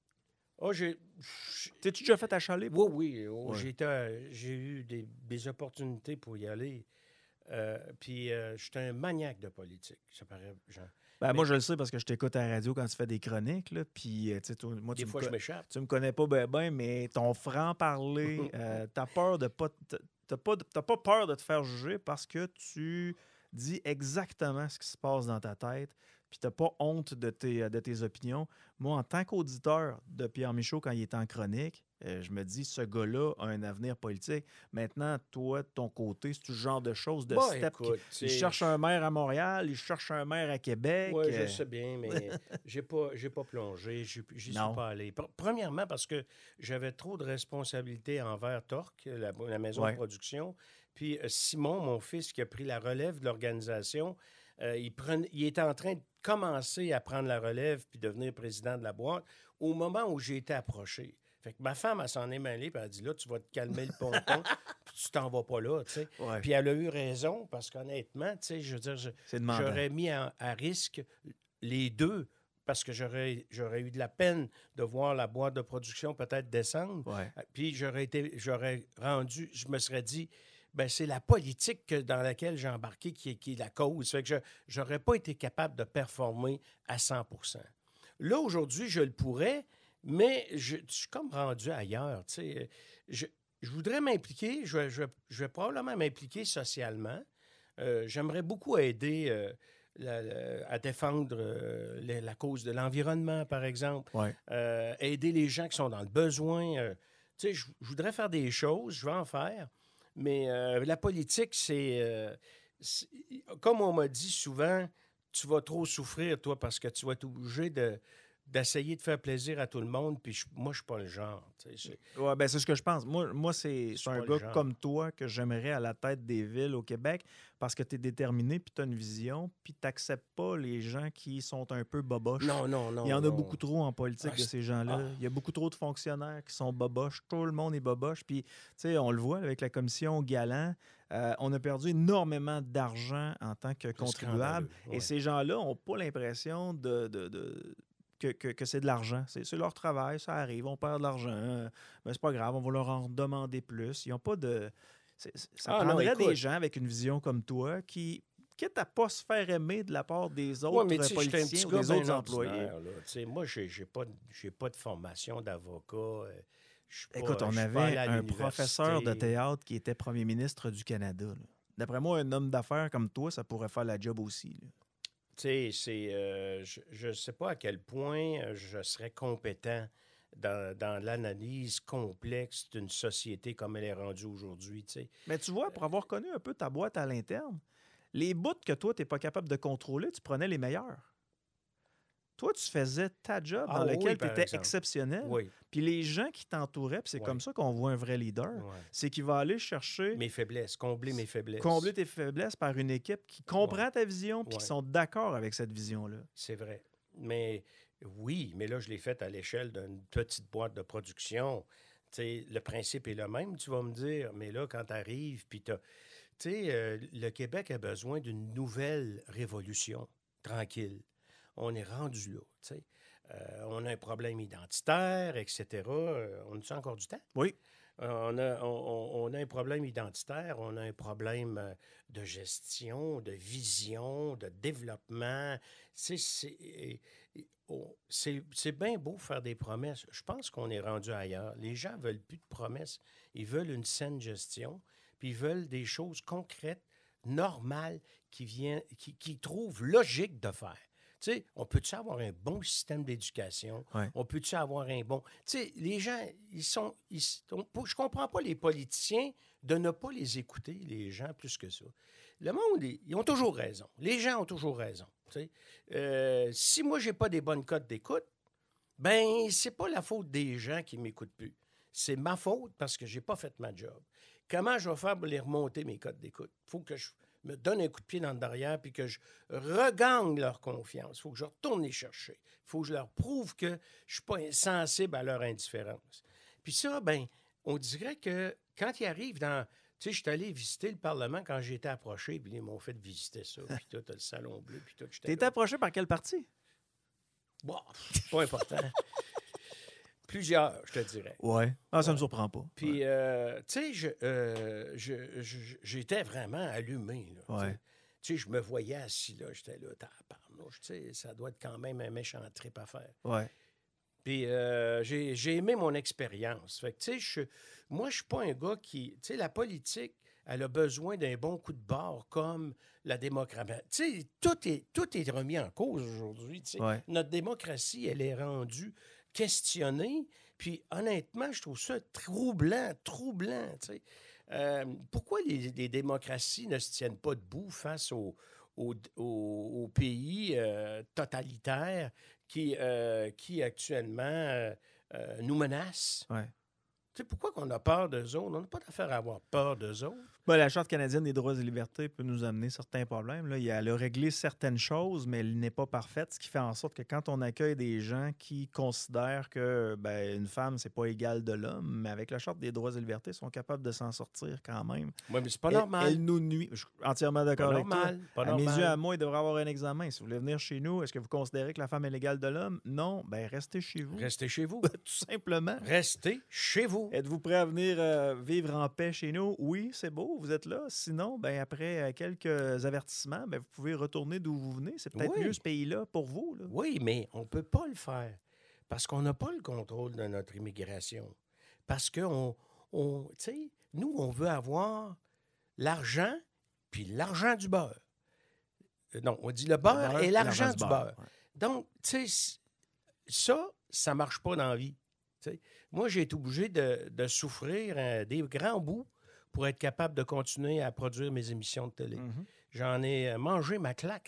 T'es-tu déjà fait achaler? Oui. J'ai eu des opportunités pour y aller. Puis, je suis un maniaque de politique. Ça paraît, Jean. Moi, je le sais parce que je t'écoute à la radio quand tu fais des chroniques. Là, puis, moi, des fois, je m'échappe. Tu me connais pas bien, mais ton franc-parler, t'as peur de pas... T'as pas peur de te faire juger parce que tu dis exactement ce qui se passe dans ta tête. Puis t'as pas honte de tes opinions. Moi, en tant qu'auditeur de Pierre Michaud, quand il est en chronique, je me dis, ce gars-là a un avenir politique. Maintenant, toi, de ton côté, c'est ce genre de choses, de step. Il cherche un maire à Montréal, il cherche un maire à Québec. Oui, je sais bien, mais j'ai pas plongé, j'y suis pas allé. Premièrement, parce que j'avais trop de responsabilités envers Torque, la maison de production. Puis Simon, mon fils, qui a pris la relève de l'organisation, il était en train de commencer à prendre la relève puis devenir président de la boîte au moment où j'ai été approché. Fait que ma femme, elle s'en est mêlée, puis elle a dit, là, tu vas te calmer le ponton, puis tu t'en vas pas là, tu sais. Ouais. Puis elle a eu raison, parce qu'honnêtement, tu sais, je veux dire, j'aurais mis à risque les deux, parce que j'aurais eu de la peine de voir la boîte de production peut-être descendre. Ouais. Puis je me serais dit, ben c'est la politique dans laquelle j'ai embarqué qui est la cause. Fait que je n'aurais pas été capable de performer à 100%. Là, aujourd'hui, je le pourrais, mais je suis comme rendu ailleurs. Tu sais. Je voudrais m'impliquer, je vais probablement m'impliquer socialement. J'aimerais beaucoup aider à défendre la cause de l'environnement, par exemple. Ouais. Aider les gens qui sont dans le besoin. Tu sais, je voudrais faire des choses, je vais en faire. Mais la politique, c'est comme on m'a dit souvent, tu vas trop souffrir, toi, parce que tu vas être obligé d'essayer de faire plaisir à tout le monde, puis moi, je suis pas le genre. Ouais, ben c'est ce que je pense. Moi c'est suis un pas le gars genre. comme toi que j'aimerais à la tête des villes au Québec parce que tu es déterminé, puis tu as une vision, puis tu n'acceptes pas les gens qui sont un peu boboches. Non. Il y en a beaucoup trop en politique Ah, de ces gens-là. ah. Il y a beaucoup trop de fonctionnaires qui sont boboches. Tout le monde est boboche. Puis, tu sais, on le voit avec la commission Galant. On a perdu énormément d'argent en tant que contribuable. Scandaleux, ouais. Et ces gens-là n'ont pas l'impression que c'est de l'argent. C'est leur travail, ça arrive, on perd de l'argent. Mais c'est pas grave, on va leur en demander plus. Ils n'ont pas de... Ça prendrait des gens avec une vision comme toi qui, quitte à pas se faire aimer de la part des autres politiciens ou des autres employés. Moi, j'ai pas de formation d'avocat. Écoute, on avait un professeur de théâtre qui était premier ministre du Canada. Là. D'après moi, un homme d'affaires comme toi, ça pourrait faire la job aussi. Tu sais, je ne sais pas à quel point je serais compétent dans l'analyse complexe d'une société comme elle est rendue aujourd'hui. Mais tu vois, pour avoir connu un peu ta boîte à l'interne, les bouts que toi, tu n'es pas capable de contrôler, tu prenais les meilleurs. Toi, tu faisais ta job dans laquelle tu étais exceptionnel. Oui. Puis les gens qui t'entouraient, puis c'est comme ça qu'on voit un vrai leader, c'est qu'il va aller chercher... mes faiblesses, combler mes faiblesses. Combler tes faiblesses par une équipe qui comprend ta vision puis qui sont d'accord avec cette vision-là. C'est vrai. Mais oui, mais là, je l'ai fait à l'échelle d'une petite boîte de production. T'sais, le principe est le même, tu vas me dire. Mais là, quand tu arrives, puis le Québec a besoin d'une nouvelle révolution, tranquille. On est rendu là, tu sais. On a un problème identitaire, etc. On a-tu encore du temps? Oui. On a un problème identitaire, on a un problème de gestion, de vision, de développement. C'est bien beau faire des promesses. Je pense qu'on est rendu ailleurs. Les gens ne veulent plus de promesses. Ils veulent une saine gestion, puis ils veulent des choses concrètes, normales, qu'ils trouvent logiques de faire. Tu sais, on peut-tu avoir un bon système d'éducation? Ouais. On peut-tu avoir un bon... Tu sais, les gens, je comprends pas les politiciens de ne pas les écouter, les gens, plus que ça. Le monde, ils ont toujours raison. Les gens ont toujours raison. Tu sais. Si moi, j'ai pas des bonnes cotes d'écoute, ben c'est pas la faute des gens qui m'écoutent plus. C'est ma faute parce que j'ai pas fait ma job. Comment je vais faire pour les remonter, mes cotes d'écoute? Il faut que je me donne un coup de pied dans le derrière puis que je regagne leur confiance. Il faut que je retourne les chercher. Il faut que je leur prouve que je ne suis pas insensible à leur indifférence. Puis ça, ben, on dirait que quand ils arrivent dans... Tu sais, je suis allé visiter le Parlement quand j'ai été approché, puis ils m'ont fait visiter ça. Puis toi, t'as le Salon Bleu, puis toi, T'es été approché par quel parti? Bon, pas important. Plusieurs, je te dirais. Ouais. Ah, ça ne me surprend pas. Puis, tu sais, j'étais vraiment allumé. Là, ouais. Tu sais, je me voyais assis là, j'étais là, tabarnouche, tu sais, ça doit être quand même un méchant trip à faire. Ouais. Puis, j'ai aimé mon expérience. Fait que, tu sais, moi, je suis pas un gars qui... Tu sais, la politique, elle a besoin d'un bon coup de barre comme la démocratie. Tu sais, tout est remis en cause aujourd'hui. Tu sais. Ouais. Notre démocratie, elle est rendue questionnée. Puis, honnêtement, je trouve ça troublant. Tu sais. Pourquoi les démocraties ne se tiennent pas debout face aux pays totalitaires qui actuellement nous menacent? Ouais. Tu sais, pourquoi qu'on a peur d'eux autres? On n'a pas d'affaire à avoir peur d'eux autres. Ben, la Charte canadienne des droits et libertés peut nous amener certains problèmes. Là. Elle a réglé certaines choses, mais elle n'est pas parfaite, ce qui fait en sorte que quand on accueille des gens qui considèrent que une femme, c'est pas égal de l'homme, mais avec la Charte des droits et libertés, ils sont capables de s'en sortir quand même. Oui, mais c'est pas normal. Elle nous nuit. Je suis entièrement d'accord avec toi. Pas à mes normal. yeux, à moi, il devrait avoir un examen. Si vous voulez venir chez nous, est-ce que vous considérez que la femme est l'égale de l'homme? Non. Ben restez chez vous. Restez chez vous. Tout simplement. Restez chez vous. Êtes-vous prêt à venir vivre en paix chez nous? Oui, c'est beau, vous êtes là. Sinon, après quelques avertissements, vous pouvez retourner d'où vous venez. C'est peut-être mieux ce pays-là pour vous. Là. Oui, mais on ne peut pas le faire parce qu'on n'a pas le contrôle de notre immigration. Parce que, tu sais, nous, on veut avoir l'argent puis l'argent du beurre. Non, on dit le beurre et l'argent du beurre. Ouais. Donc, tu sais, ça ne marche pas dans la vie. T'sais. Moi, j'ai été obligé de souffrir des grands bouts pour être capable de continuer à produire mes émissions de télé. J'en ai mangé ma claque.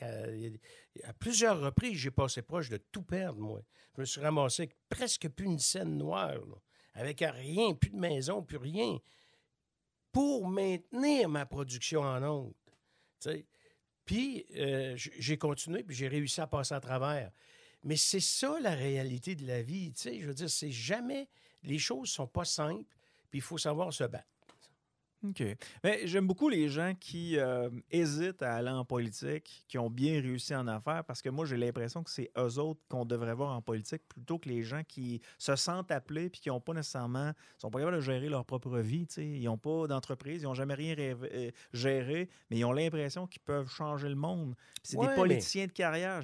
À plusieurs reprises, j'ai passé proche de tout perdre, moi. Je me suis ramassé avec presque plus une scène noire, là, avec rien, plus de maison, plus rien, pour maintenir ma production en ondes. Tu sais. Puis, j'ai continué, puis j'ai réussi à passer à travers. Mais c'est ça, la réalité de la vie. Tu sais, je veux dire, c'est jamais... Les choses sont pas simples, puis il faut savoir se battre. OK. Mais j'aime beaucoup les gens qui hésitent à aller en politique, qui ont bien réussi en affaires, parce que moi, j'ai l'impression que c'est eux autres qu'on devrait voir en politique plutôt que les gens qui se sentent appelés puis qui n'ont pas nécessairement, sont pas capables de gérer leur propre vie. T'sais. Ils n'ont pas d'entreprise, ils n'ont jamais rien géré, mais ils ont l'impression qu'ils peuvent changer le monde. Puis c'est des politiciens de carrière.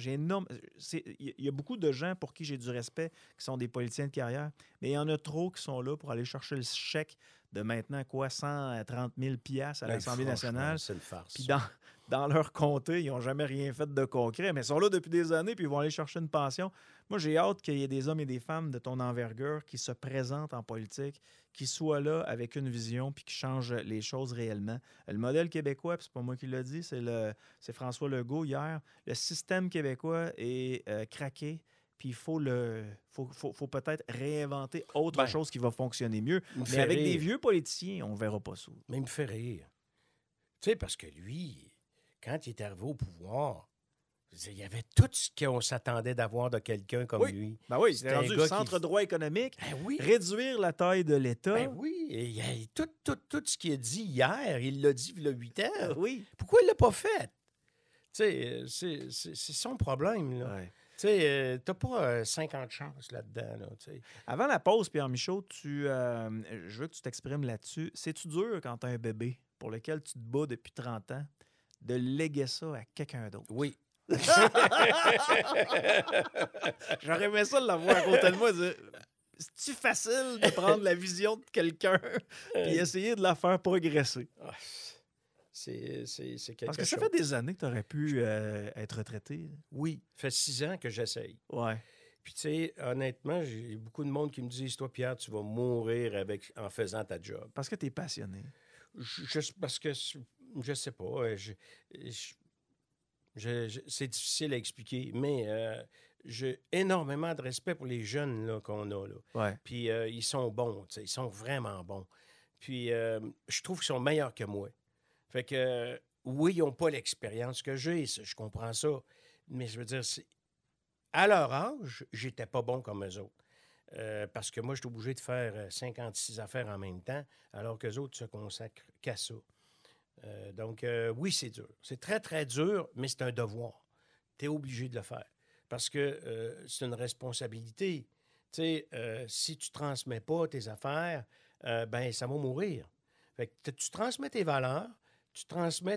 Il y a beaucoup de gens pour qui j'ai du respect qui sont des politiciens de carrière, mais il y en a trop qui sont là pour aller chercher le chèque de maintenant, 130 000 $ à l'Assemblée nationale. C'est une farce. Puis dans leur comté, ils n'ont jamais rien fait de concret, mais ils sont là depuis des années, puis ils vont aller chercher une pension. Moi, j'ai hâte qu'il y ait des hommes et des femmes de ton envergure qui se présentent en politique, qui soient là avec une vision, puis qui changent les choses réellement. Le modèle québécois, puis c'est pas moi qui l'ai dit, c'est François Legault hier, le système québécois est craqué. Puis il faut peut-être réinventer autre chose qui va fonctionner mieux. Mais avec des vieux politiciens, on ne verra pas ça. Mais il me fait rire. Tu sais, parce que lui, quand il est arrivé au pouvoir, il y avait tout ce qu'on s'attendait d'avoir de quelqu'un comme lui. Ben oui, c'est rendu centre droit économique, réduire la taille de l'État. Ben oui, et tout ce qu'il a dit hier, il l'a dit il y a 8 ans. Oui. Pourquoi il ne l'a pas fait? Tu sais, c'est son problème, là. Ouais. Tu sais, t'as pas 50 chances là-dedans. Là, avant la pause, Pierre Michaud, je veux que tu t'exprimes là-dessus. C'est-tu dur quand tu as un bébé pour lequel tu te bats depuis 30 ans de léguer ça à quelqu'un d'autre? Oui. J'aurais aimé ça de l'avoir à côté de moi. C'est-tu facile de prendre la vision de quelqu'un et essayer de la faire progresser? C'est quelque Parce que ça chose. fait des années que tu aurais pu être retraité. Oui, ça fait 6 ans que j'essaye. Ouais. Puis, tu sais, honnêtement, j'ai beaucoup de monde qui me disent, toi, Pierre, tu vas mourir en faisant ta job. Parce que tu es passionné. Parce que, je sais pas, c'est difficile à expliquer, mais j'ai énormément de respect pour les jeunes là, qu'on a. Là. Ouais. Puis, ils sont bons, ils sont vraiment bons. Puis, je trouve qu'ils sont meilleurs que moi. Fait que, oui, ils n'ont pas l'expérience que j'ai, je comprends ça. Mais je veux dire, à leur âge, j'étais pas bon comme eux autres. Parce que moi, j'étais obligé de faire 56 affaires en même temps, alors qu'eux autres se consacrent qu'à ça. Donc, oui, c'est dur. C'est très, très dur, mais c'est un devoir. Tu es obligé de le faire. Parce que c'est une responsabilité. Tu sais, si tu ne transmets pas tes affaires, ben ça va mourir. Fait que tu transmets tes valeurs, tu transmets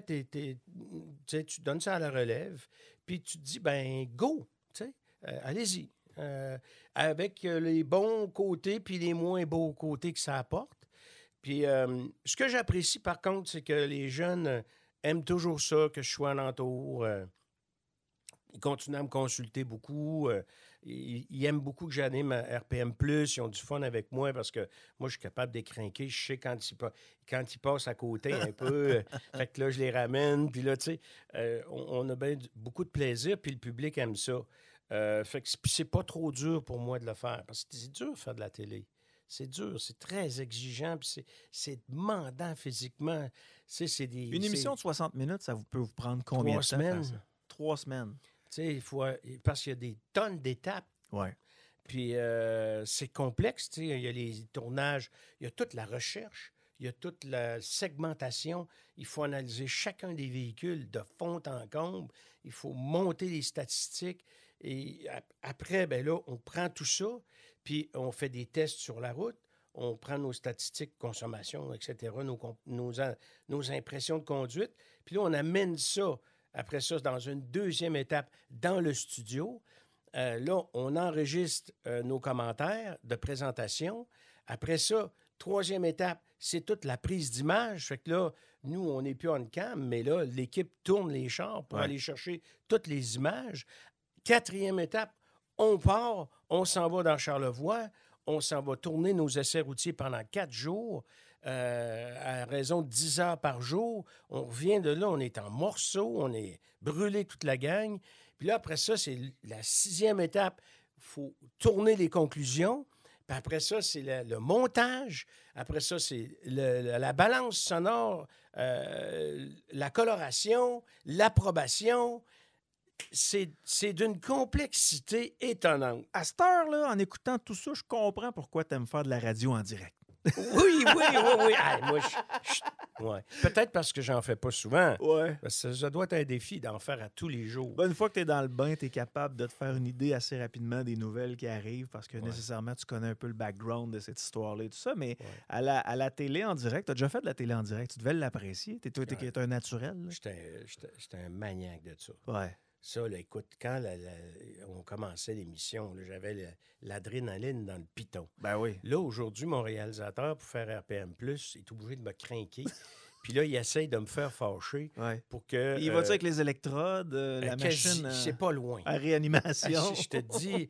tu donnes ça à la relève, puis tu te dis, ben go, allez-y. Avec les bons côtés puis les moins beaux côtés que ça apporte. Puis ce que j'apprécie, par contre, c'est que les jeunes aiment toujours ça, que je sois en entour. Ils continuent à me consulter beaucoup. Ils aiment beaucoup que j'anime à RPM+. Ils ont du fun avec moi parce que moi, je suis capable d'écrinquer. Je sais quand ils passent à côté un peu. Fait que là, je les ramène. Puis là, tu sais, on a beaucoup de plaisir. Puis le public aime ça. Fait que c'est pas trop dur pour moi de le faire. Parce que c'est dur de faire de la télé. C'est dur, c'est très exigeant, puis c'est demandant physiquement. Une émission de 60 minutes, ça peut vous prendre combien de temps? 3 semaines. 3 semaines. Tu sais, parce qu'il y a des tonnes d'étapes. Oui. Puis c'est complexe, tu sais. Il y a les tournages, il y a toute la recherche, il y a toute la segmentation. Il faut analyser chacun des véhicules de fond en comble. Il faut monter les statistiques. Et après, ben là, on prend tout ça, puis on fait des tests sur la route. On prend nos statistiques, consommation, etc., nos impressions de conduite. Puis là, on amène ça, après ça, dans une deuxième étape, dans le studio. Là, on enregistre nos commentaires de présentation. Après ça, troisième étape, c'est toute la prise d'image. Fait que là, nous, on n'est plus on cam, mais là, l'équipe tourne les chars pour aller chercher toutes les images. Quatrième étape, on part, on s'en va dans Charlevoix, on s'en va tourner nos essais routiers pendant 4 jours, à raison de 10 heures par jour. On revient de là, on est en morceaux, on est brûlé toute la gang. Puis là, après ça, c'est la 6e étape. Il faut tourner les conclusions. Puis après ça, c'est le montage. Après ça, c'est la balance sonore, la coloration, l'approbation. C'est d'une complexité étonnante. À cette heure-là, en écoutant tout ça, je comprends pourquoi tu aimes faire de la radio en direct. Oui. Ah, moi, ouais. Peut-être parce que j'en fais pas souvent. Ouais. Parce que ça doit être un défi d'en faire à tous les jours. Une fois que tu es dans le bain, tu es capable de te faire une idée assez rapidement des nouvelles qui arrivent parce que nécessairement, tu connais un peu le background de cette histoire-là et tout ça. Mais à la télé en direct, tu as déjà fait de la télé en direct. Tu devais l'apprécier. Tu es un naturel. J'étais un maniaque de ça. Ouais. Ça, là, écoute, quand on commençait l'émission, là, j'avais l'adrénaline dans le piton. Ben oui. Là, aujourd'hui, mon réalisateur, pour faire RPM+, il est obligé de me craquer. Puis là, il essaye de me faire fâcher pour que... Il va-tu avec les électrodes, la machine... c'est pas loin. À réanimation. Je te dis,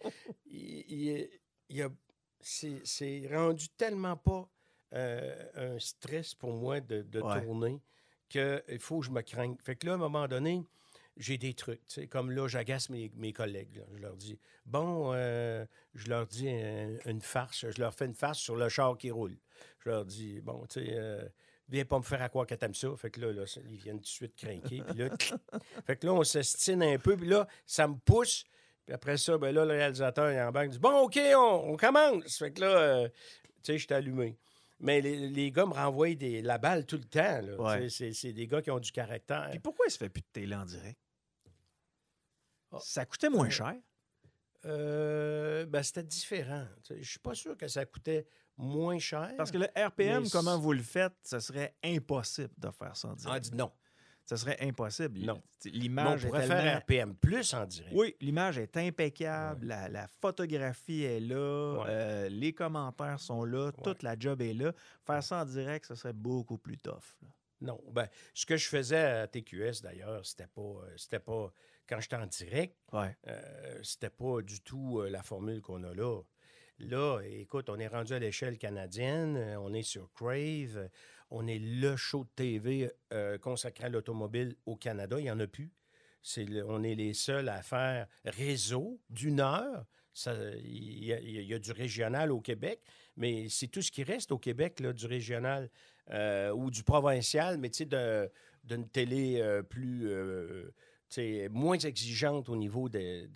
c'est rendu tellement pas un stress pour moi de tourner qu'il faut que je me craigne. Fait que là, à un moment donné... J'ai des trucs, tu sais, comme là, j'agace mes collègues. Là. Je leur dis, je leur dis une farce, je leur fais une farce sur le char qui roule. Je leur dis, bon, tu sais, viens pas me faire à croire que t'aimes ça. Fait que là, ils viennent tout de suite craquer. Puis là, fait que là, on s'estime un peu, puis là, ça me pousse. Puis après ça, ben là, le réalisateur, il embarque, il dit, bon, OK, on commence. Fait que là, tu sais, je suis allumé. Mais les gars me renvoient la balle tout le temps. Là. C'est des gars qui ont du caractère. Puis pourquoi il se fait plus de télé en direct? Ça coûtait moins cher? C'était différent. Je ne suis pas sûr que ça coûtait moins cher. Parce que le RPM, comment vous le faites, ce serait impossible de faire ça en direct. Non. Ce serait impossible. Non. L'image on pourrait est faire RPM plus en direct. Oui, l'image est impeccable, la photographie est là, les commentaires sont là, toute la job est là. Faire ça en direct, ce serait beaucoup plus tough. Là. Non. Ce que je faisais à TQS, d'ailleurs, c'était pas quand j'étais en direct, c'était pas du tout la formule qu'on a là. Là, écoute, on est rendu à l'échelle canadienne, on est sur Crave, on est le show de TV consacré à l'automobile au Canada. Il n'y en a plus. On est les seuls à faire réseau d'une heure. Il y a du régional au Québec, mais c'est tout ce qui reste au Québec, là, du régional ou du provincial, mais tu sais, d'une télé plus... moins exigeante au niveau des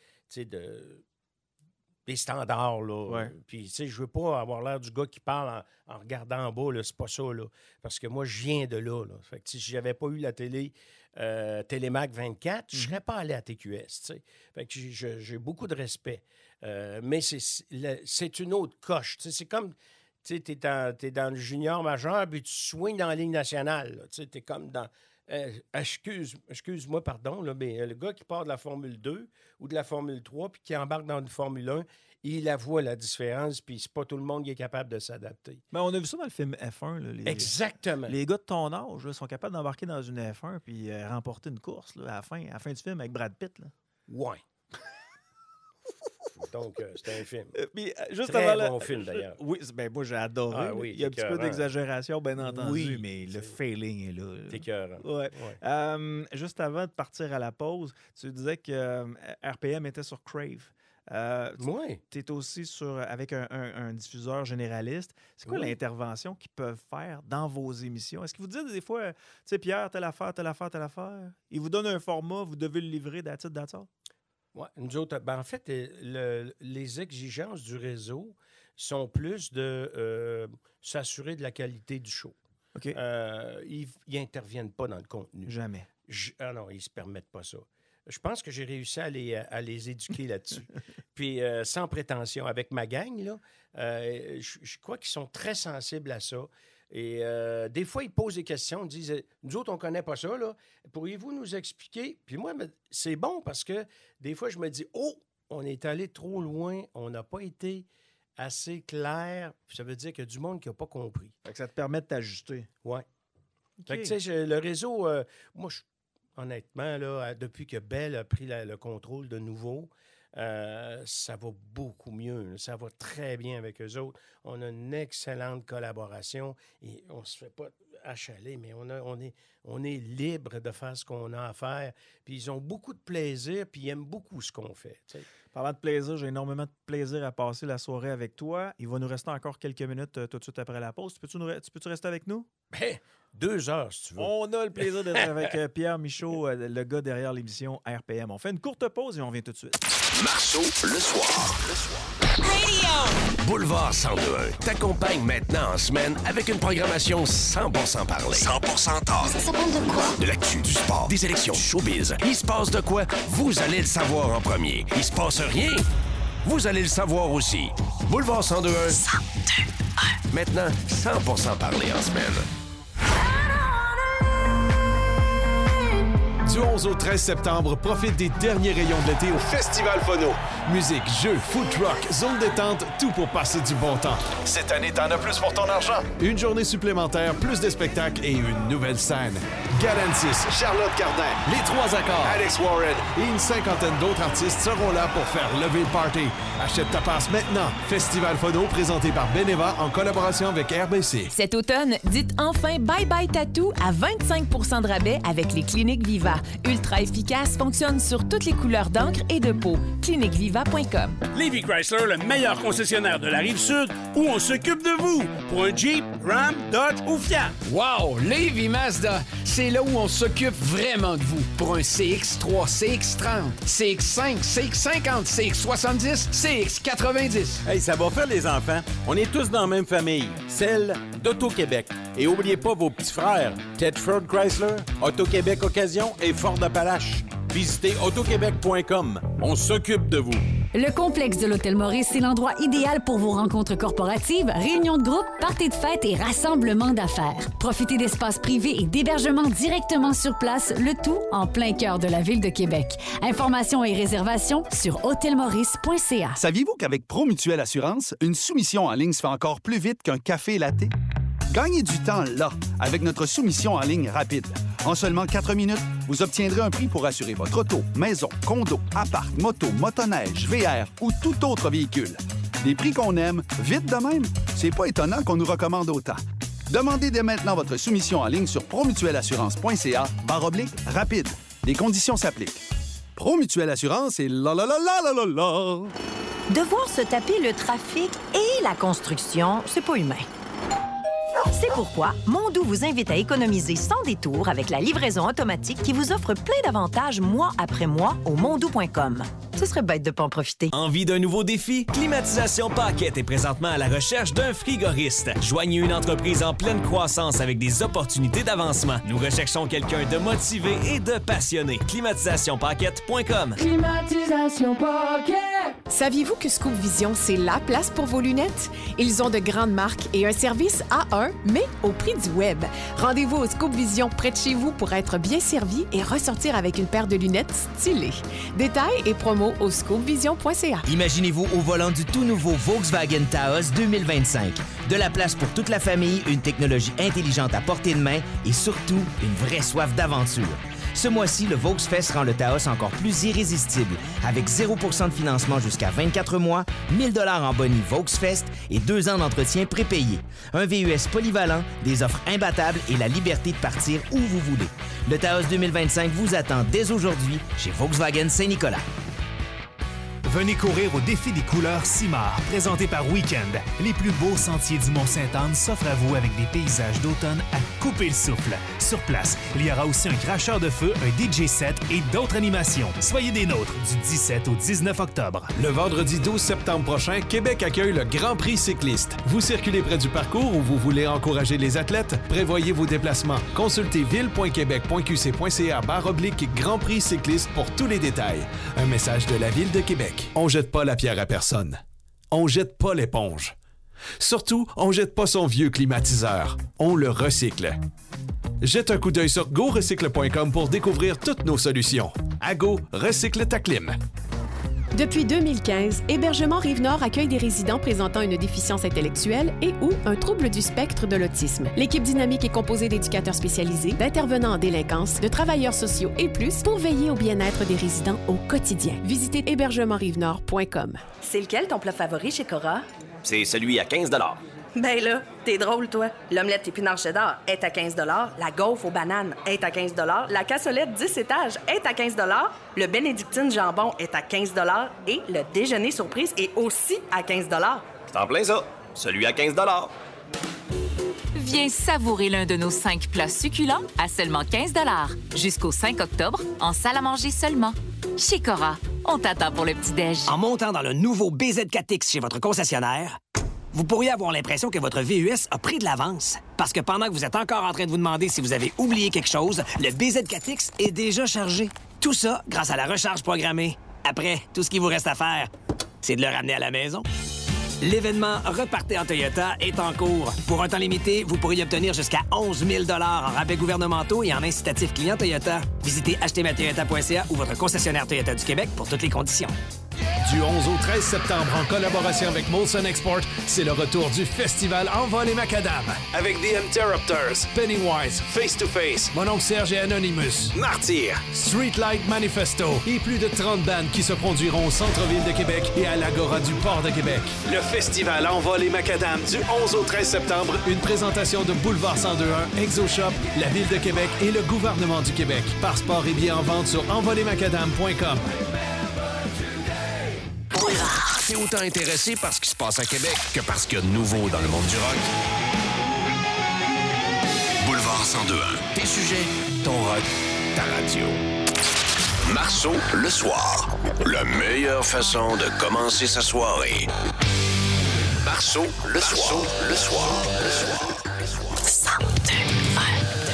standards. Là. Puis, tu sais, je veux pas avoir l'air du gars qui parle en regardant en bas. Là, c'est pas ça, là. Parce que moi, je viens de là. Fait que, si j'avais pas eu la télé Télémac 24, je serais pas allé à TQS, tu sais. Fait que j'ai beaucoup de respect. Mais c'est une autre coche. Tu sais, c'est comme... Tu sais, t'es dans le junior majeur, puis tu swings dans la Ligue nationale. Tu sais, t'es comme dans... excuse-moi, pardon, là, mais le gars qui part de la Formule 2 ou de la Formule 3 puis qui embarque dans une Formule 1, il la voit la différence, puis c'est pas tout le monde qui est capable de s'adapter. Mais on a vu ça dans le film F1. Là, exactement. Les gars de ton âge là, sont capables d'embarquer dans une F1 puis remporter une course là, à la fin du film avec Brad Pitt. Là. Ouais. Donc, c'était un film. Juste très avant bon film, d'ailleurs. Oui, moi, j'ai adoré. Ah, oui, il y a un petit peu d'exagération, bien entendu, mais le feeling est là. C'est écœurant. Ouais. Juste avant de partir à la pause, tu disais que RPM était sur Crave. Tu es aussi avec un diffuseur généraliste. C'est quoi l'intervention qu'ils peuvent faire dans vos émissions? Est-ce qu'ils vous disent des fois, tu sais, Pierre, telle affaire, telle affaire, telle affaire? Ils vous donnent un format, vous devez le livrer that's it? Oui, nous autres, en fait, les exigences du réseau sont plus de s'assurer de la qualité du show. OK. Ils n'interviennent pas dans le contenu. Jamais. Non, ils ne se permettent pas ça. Je pense que j'ai réussi à les éduquer là-dessus. Puis, sans prétention, avec ma gang, là, je crois qu'ils sont très sensibles à ça. Et des fois, ils posent des questions, ils disent « Nous autres, on ne connaît pas ça, là. Pourriez-vous nous expliquer? » Puis moi, c'est bon parce que des fois, je me dis « Oh, on est allé trop loin, on n'a pas été assez clair. » Ça veut dire qu'il y a du monde qui n'a pas compris. Fait que ça te permet de t'ajuster. Oui. Okay. Fait que, tu sais, le réseau, moi, honnêtement, là, depuis que Bell a pris le contrôle de nouveau, ça va beaucoup mieux. Ça va très bien avec eux autres. On a une excellente collaboration et on ne se fait pas achaler, mais on est libre de faire ce qu'on a à faire. Puis ils ont beaucoup de plaisir, puis ils aiment beaucoup ce qu'on fait. Tu sais. Parlant de plaisir, j'ai énormément de plaisir à passer la soirée avec toi. Il va nous rester encore quelques minutes tout de suite après la pause. Peux-tu rester avec nous? Ben, 2 heures, si tu veux. On a le plaisir d'être avec Pierre Michaud, le gars derrière l'émission RPM. On fait une courte pause et on vient tout de suite. Marceau, le soir. Boulevard 102.1 t'accompagne maintenant en semaine avec une programmation 100% parlée. 100% talk. Ça s'appelle de quoi? De l'actu, du sport, des élections, du showbiz. Il se passe de quoi? Vous allez le savoir en premier. Il se passe rien? Vous allez le savoir aussi. Boulevard 102.1. 102.1. Maintenant, 100% parlé en semaine. Du 11 au 13 septembre, profite des derniers rayons de l'été au Festival Phono. Musique, jeux, food truck, zone détente, tout pour passer du bon temps. Cette année, t'en as plus pour ton argent. Une journée supplémentaire, plus de spectacles et une nouvelle scène. Galantis, Charlotte Cardin, Les Trois Accords, Alex Warren et une cinquantaine d'autres artistes seront là pour faire lever le party. Achète ta passe maintenant. Festival Phono présenté par Beneva en collaboration avec RBC. Cet automne, dites enfin bye-bye tatou à 25 % de rabais avec les cliniques Viva. Ultra efficace, fonctionne sur toutes les couleurs d'encre et de peau. cliniqueviva.com. Lévy Chrysler, le meilleur concessionnaire de la Rive-Sud, où on s'occupe de vous pour un Jeep, Ram, Dodge ou Fiat. Wow! Lévy Mazda, c'est là où on s'occupe vraiment de vous. Pour un CX-3, CX-30, CX-5, CX-50, CX-70, CX-90. Hey, ça va faire les enfants. On est tous dans la même famille, celle d'Auto-Québec. Et oubliez pas vos petits frères, Tedford Chrysler, Auto-Québec Occasion et Ford Appalaches. Visitez autoquebec.com. On s'occupe de vous. Le complexe de l'Hôtel Maurice, c'est l'endroit idéal pour vos rencontres corporatives, réunions de groupe, parties de fête et rassemblements d'affaires. Profitez d'espaces privés et d'hébergements directement sur place, le tout en plein cœur de la ville de Québec. Informations et réservations sur hotelmaurice.ca. Saviez-vous qu'avec Promutuelle Assurance, une soumission en ligne se fait encore plus vite qu'un café latte? Gagnez du temps là, avec notre soumission en ligne rapide. En seulement 4 minutes, vous obtiendrez un prix pour assurer votre auto, maison, condo, appart, moto, motoneige, VR ou tout autre véhicule. Des prix qu'on aime, vite de même. C'est pas étonnant qu'on nous recommande autant. Demandez dès maintenant votre soumission en ligne sur promutuelleassurance.ca/rapide. Les conditions s'appliquent. Promutuelle Assurance et la la la la la la la. Devoir se taper le trafic et la construction, c'est pas humain. C'est pourquoi Mondou vous invite à économiser sans détour avec la livraison automatique qui vous offre plein d'avantages mois après mois au mondou.com. Ce serait bête de pas en profiter. Envie d'un nouveau défi? Climatisation Paquette est présentement à la recherche d'un frigoriste. Joignez une entreprise en pleine croissance avec des opportunités d'avancement. Nous recherchons quelqu'un de motivé et de passionné. Climatisationpaquette.com. Climatisation Paquette. Saviez-vous que Scoop Vision, c'est la place pour vos lunettes? Ils ont de grandes marques et un service A1, mais au prix du web. Rendez-vous au Scoop Vision près de chez vous pour être bien servi et ressortir avec une paire de lunettes stylées. Détails et promos au scoopvision.ca. Imaginez-vous au volant du tout nouveau Volkswagen Taos 2025. De la place pour toute la famille, une technologie intelligente à portée de main et surtout une vraie soif d'aventure. Ce mois-ci, le Volksfest rend le Taos encore plus irrésistible, avec 0% de financement jusqu'à 24 mois, 1 000 $ en boni Volksfest et 2 ans d'entretien prépayé. Un VUS polyvalent, des offres imbattables et la liberté de partir où vous voulez. Le Taos 2025 vous attend dès aujourd'hui chez Volkswagen Saint-Nicolas. Venez courir au défi des couleurs Simard, présenté par Weekend. Les plus beaux sentiers du Mont-Sainte-Anne s'offrent à vous avec des paysages d'automne à couper le souffle. Sur place, il y aura aussi un cracheur de feu, un DJ set et d'autres animations. Soyez des nôtres du 17 au 19 octobre. Le vendredi 12 septembre prochain, Québec accueille le Grand Prix cycliste. Vous circulez près du parcours ou vous voulez encourager les athlètes? Prévoyez vos déplacements. Consultez ville.québec.qc.ca/Grand Prix cycliste pour tous les détails. Un message de la Ville de Québec. On jette pas la pierre à personne. On jette pas l'éponge. Surtout, on jette pas son vieux climatiseur. On le recycle. Jette un coup d'œil sur GoRecycle.com pour découvrir toutes nos solutions. À Go, recycle ta clim. Depuis 2015, Hébergement Rive-Nord accueille des résidents présentant une déficience intellectuelle et ou un trouble du spectre de l'autisme. L'équipe dynamique est composée d'éducateurs spécialisés, d'intervenants en délinquance, de travailleurs sociaux et plus pour veiller au bien-être des résidents au quotidien. Visitez hébergementrive-nord.com. C'est lequel ton plat favori chez Cora? C'est celui à 15 $. Ben là, t'es drôle, toi. L'omelette épinard cheddar est à 15 $, la gaufre aux bananes est à 15 $, la cassolette 10 étages est à 15 $, le bénédictine jambon est à 15 $ et le déjeuner surprise est aussi à 15 $. C'est en plein ça. Celui à 15 $. Viens savourer l'un de nos 5 plats succulents à seulement 15 $ jusqu'au 5 octobre en salle à manger seulement. Chez Cora, on t'attend pour le petit-déj. En montant dans le nouveau BZ4X chez votre concessionnaire, vous pourriez avoir l'impression que votre VUS a pris de l'avance. Parce que pendant que vous êtes encore en train de vous demander si vous avez oublié quelque chose, le BZ4X est déjà chargé. Tout ça grâce à la recharge programmée. Après, tout ce qu'il vous reste à faire, c'est de le ramener à la maison. L'événement Repartez en Toyota est en cours. Pour un temps limité, vous pourriez obtenir jusqu'à 11 000 $ en rabais gouvernementaux et en incitatifs clients Toyota. Visitez achetezmatoyota.ca ou votre concessionnaire Toyota du Québec pour toutes les conditions. Du 11 au 13 septembre, en collaboration avec Molson Export, c'est le retour du festival Envol et Macadam. Avec The Interrupters, Pennywise, Face to Face, Mon oncle Serge et Anonymous, Martyr, Streetlight Manifesto et plus de 30 bandes qui se produiront au centre-ville de Québec et à l'Agora du Port de Québec. Le festival Envol et Macadam du 11 au 13 septembre, une présentation de Boulevard 1021, ExoShop, la Ville de Québec et le gouvernement du Québec. Passeport et billets en vente sur envolemacadam.com. T'es autant intéressé par ce qui se passe à Québec que par ce qu'il y a de nouveau dans le monde du rock. Boulevard 1021. Tes sujets, ton rock, ta radio. Marceau, le soir. La meilleure façon de commencer sa soirée. Marceau, le soir. Le soir. Le soir. 1021.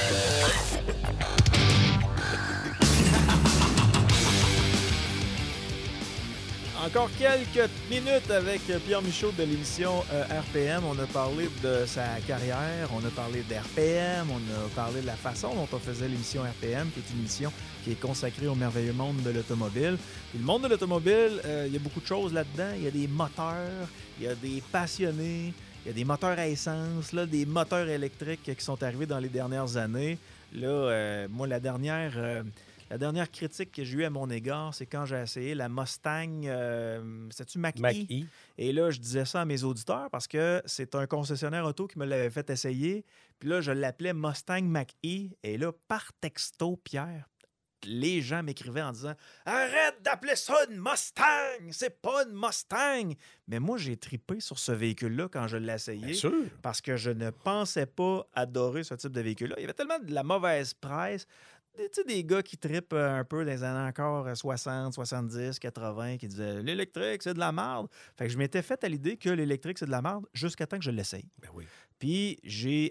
Encore quelques minutes avec Pierre Michaud de l'émission RPM. On a parlé de sa carrière, on a parlé d'RPM, on a parlé de la façon dont on faisait l'émission RPM, qui est une émission qui est consacrée au merveilleux monde de l'automobile. Et le monde de l'automobile, il y a beaucoup de choses là-dedans. Il y a des moteurs, il y a des passionnés, il y a des moteurs à essence, là, des moteurs électriques qui sont arrivés dans les dernières années. Là, moi, la dernière critique que j'ai eue à mon égard, c'est quand j'ai essayé la Mustang, c'est-tu Mach-E? Et là, je disais ça à mes auditeurs parce que c'est un concessionnaire auto qui me l'avait fait essayer. Puis là, je l'appelais Mustang Mach-E. Et là, par texto, Pierre, les gens m'écrivaient en disant « Arrête d'appeler ça une Mustang! C'est pas une Mustang! » Mais moi, j'ai tripé sur ce véhicule-là quand je l'ai essayé. Bien sûr. Parce que je ne pensais pas adorer ce type de véhicule-là. Il y avait tellement de la mauvaise presse. Tu sais, des gars qui trippent un peu dans les années encore 60, 70, 80, qui disaient « L'électrique, c'est de la merde. » Fait que je m'étais fait à l'idée que l'électrique, c'est de la merde jusqu'à temps que je l'essaye. Ben oui. Puis j'ai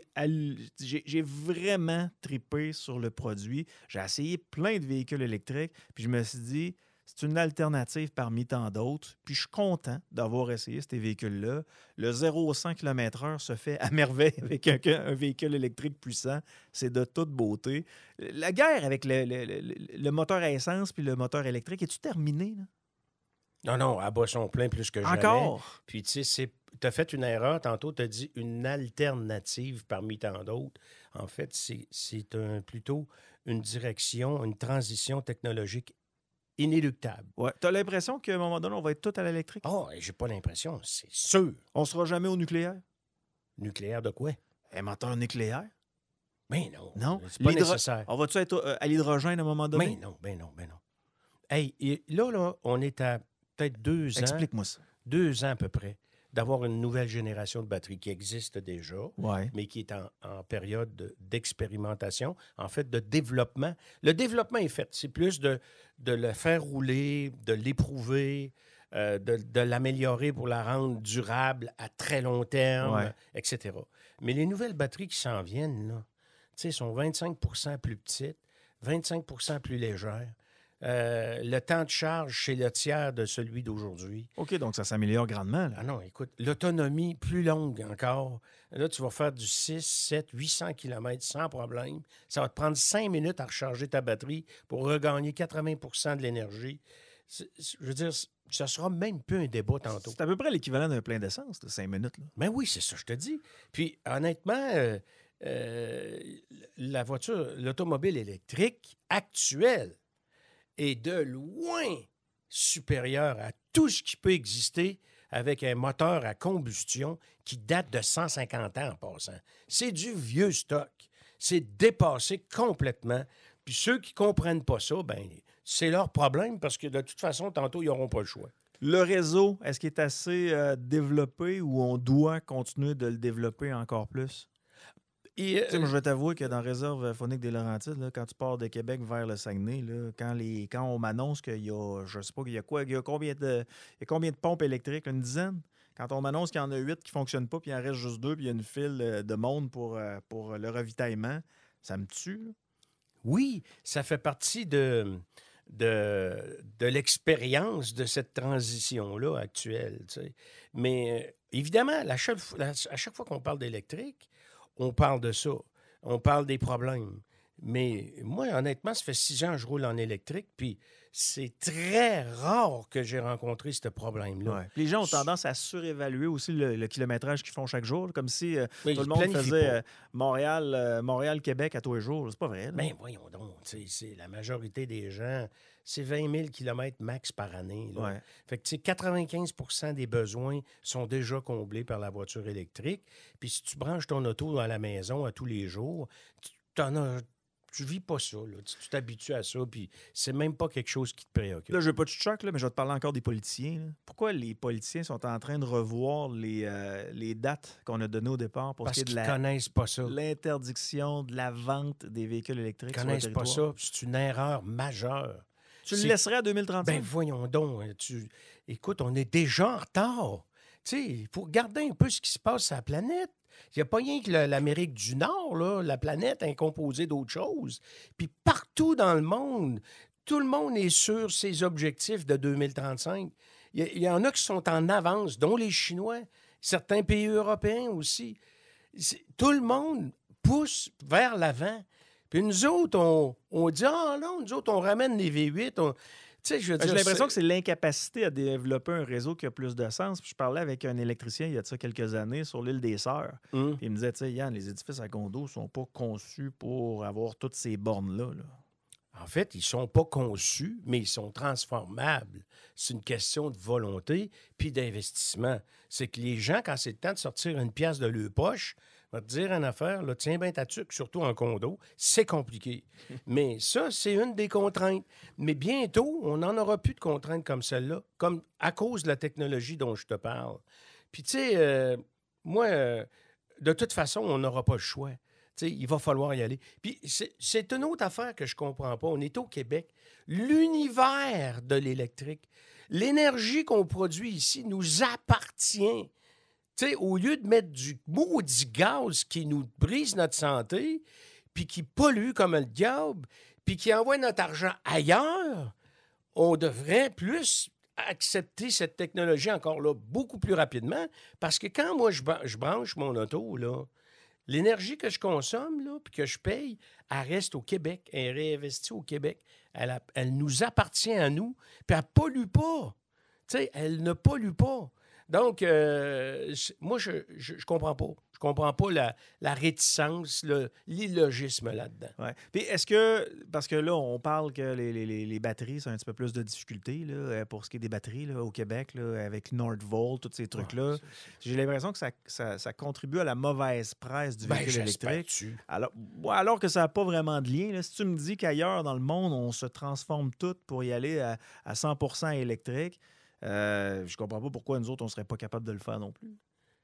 vraiment trippé sur le produit. J'ai essayé plein de véhicules électriques. Puis je me suis dit, c'est une alternative parmi tant d'autres. Puis je suis content d'avoir essayé ces véhicules-là. Le 0-100 km/h se fait à merveille avec un véhicule électrique puissant. C'est de toute beauté. La guerre avec le moteur à essence puis le moteur électrique, es-tu terminé, là? Non, à bas son plein plus que jamais. Encore? Puis, tu sais, tu as fait une erreur. Tantôt, tu as dit une alternative parmi tant d'autres. En fait, c'est plutôt une direction, une transition technologique inéluctable. Ouais. Tu as l'impression qu'à un moment donné, on va être tout à l'électrique? Oh, j'ai pas l'impression, c'est sûr. On sera jamais au nucléaire? Nucléaire de quoi? Un moteur nucléaire? Ben non. Non? C'est pas nécessaire. On va-tu être à l'hydrogène à un moment donné? Ben non. Hey, là, on est à peut-être 2 ans. Explique-moi ça. 2 ans à peu près d'avoir une nouvelle génération de batteries qui existe déjà, mais qui est en période d'expérimentation, en fait, de développement. Le développement est fait. C'est plus de le faire rouler, de l'éprouver, de l'améliorer pour la rendre durable à très long terme, etc. Mais les nouvelles batteries qui s'en viennent, là, sont 25 % plus petites, 25 % plus légères. Le temps de charge, c'est le tiers de celui d'aujourd'hui. OK, donc ça s'améliore grandement. Là. Ah non, écoute, l'autonomie plus longue encore. Là, tu vas faire du 6, 7, 800 km sans problème. Ça va te prendre 5 minutes à recharger ta batterie pour regagner 80 % de l'énergie. Je veux dire, ça ne sera même plus un débat tantôt. C'est à peu près l'équivalent d'un plein d'essence, 5 minutes. Là. Ben oui, c'est ça, je te dis. Puis, honnêtement, l'automobile électrique actuelle est de loin supérieure à tout ce qui peut exister avec un moteur à combustion qui date de 150 ans en passant. C'est du vieux stock. C'est dépassé complètement. Puis ceux qui ne comprennent pas ça, ben c'est leur problème parce que de toute façon, tantôt, ils n'auront pas le choix. Le réseau, est-ce qu'il est assez développé ou on doit continuer de le développer encore plus? Moi, je vais t'avouer que dans la réserve phonique des Laurentides, là, quand tu pars de Québec vers le Saguenay, là, quand on m'annonce qu'il y a, je sais pas, il y a combien de pompes électriques? Une dizaine? Quand on m'annonce qu'il y en a 8 qui ne fonctionnent pas, puis il en reste juste 2, puis il y a une file de monde pour le ravitaillement, ça me tue. Là. Oui, ça fait partie de l'expérience de cette transition-là actuelle. Tu sais. Mais évidemment, à chaque fois qu'on parle d'électrique, on parle de ça. On parle des problèmes. Mais moi, honnêtement, ça fait 6 ans que je roule en électrique, puis c'est très rare que j'ai rencontré ce problème-là. Ouais. Les gens ont tendance à surévaluer aussi le kilométrage qu'ils font chaque jour, comme si tout le monde faisait Montréal-Québec à tous les jours. C'est pas vrai. Bien, voyons donc. C'est la majorité des gens, c'est 20 000 km max par année. Là. Ouais. Fait que 95 % des besoins sont déjà comblés par la voiture électrique. Puis si tu branches ton auto à la maison à tous les jours, tu vis pas ça. Là. Tu t'habitues à ça, puis c'est même pas quelque chose qui te préoccupe. Là, je veux pas te choquer, mais je vais te parler encore des politiciens. Là. Pourquoi les politiciens sont en train de revoir les dates qu'on a données au départ pour Parce ce qui est qu'ils connaissent pas ça. L'interdiction de la vente des véhicules électriques Ils connaissent pas ça. C'est une erreur majeure. Tu le laisserais à 2035? Ben voyons donc. Écoute, on est déjà en retard. Il faut regarder un peu ce qui se passe sur la planète. Il n'y a pas rien que l'Amérique du Nord, là, la planète est composée d'autres choses. Puis partout dans le monde, tout le monde est sur ses objectifs de 2035. Il y en a qui sont en avance, dont les Chinois, certains pays européens aussi. Tout le monde pousse vers l'avant. Puis nous autres, on dit « Ah non, nous autres, on ramène les V8. » J'ai l'impression que c'est l'incapacité à développer un réseau qui a plus de sens. Puis je parlais avec un électricien il y a de ça quelques années sur l'île des Sœurs. Puis il me disait, tu sais, Yann, les édifices à condos ne sont pas conçus pour avoir toutes ces bornes-là. Là. En fait, ils ne sont pas conçus, mais ils sont transformables. C'est une question de volonté puis d'investissement. C'est que les gens, quand c'est le temps de sortir une pièce de leur poche, va te dire une affaire, là, tiens bien ta tuque, surtout en condo, c'est compliqué. Mais ça, c'est une des contraintes. Mais bientôt, on n'en aura plus de contraintes comme celle-là, comme à cause de la technologie dont je te parle. Puis, tu sais, moi, de toute façon, on n'aura pas le choix. T'sais, il va falloir y aller. Puis c'est une autre affaire que je ne comprends pas. On est au Québec. L'univers de l'électrique, l'énergie qu'on produit ici nous appartient. T'sais, au lieu de mettre du maudit gaz qui nous brise notre santé, puis qui pollue comme le diable, puis qui envoie notre argent ailleurs, on devrait plus accepter cette technologie encore là beaucoup plus rapidement, parce que quand moi je branche mon auto, là, l'énergie que je consomme, là, puis que je paye, elle reste au Québec, elle est réinvestie au Québec, elle nous appartient à nous, puis elle ne pollue pas. T'sais, elle ne pollue pas. Donc, moi, je comprends pas. Je comprends pas la réticence, l'illogisme là-dedans. Ouais. Puis est-ce que, parce que là, on parle que les batteries, c'est un petit peu plus de difficultés là, pour ce qui est des batteries là, au Québec, là, avec Nordvolt, tous ces trucs-là. J'ai l'impression que ça contribue à la mauvaise presse du véhicule électrique. Alors que ça n'a pas vraiment de lien. Là. Si tu me dis qu'ailleurs dans le monde, on se transforme tout pour y aller à 100% électrique, je comprends pas pourquoi nous autres, on serait pas capable de le faire non plus.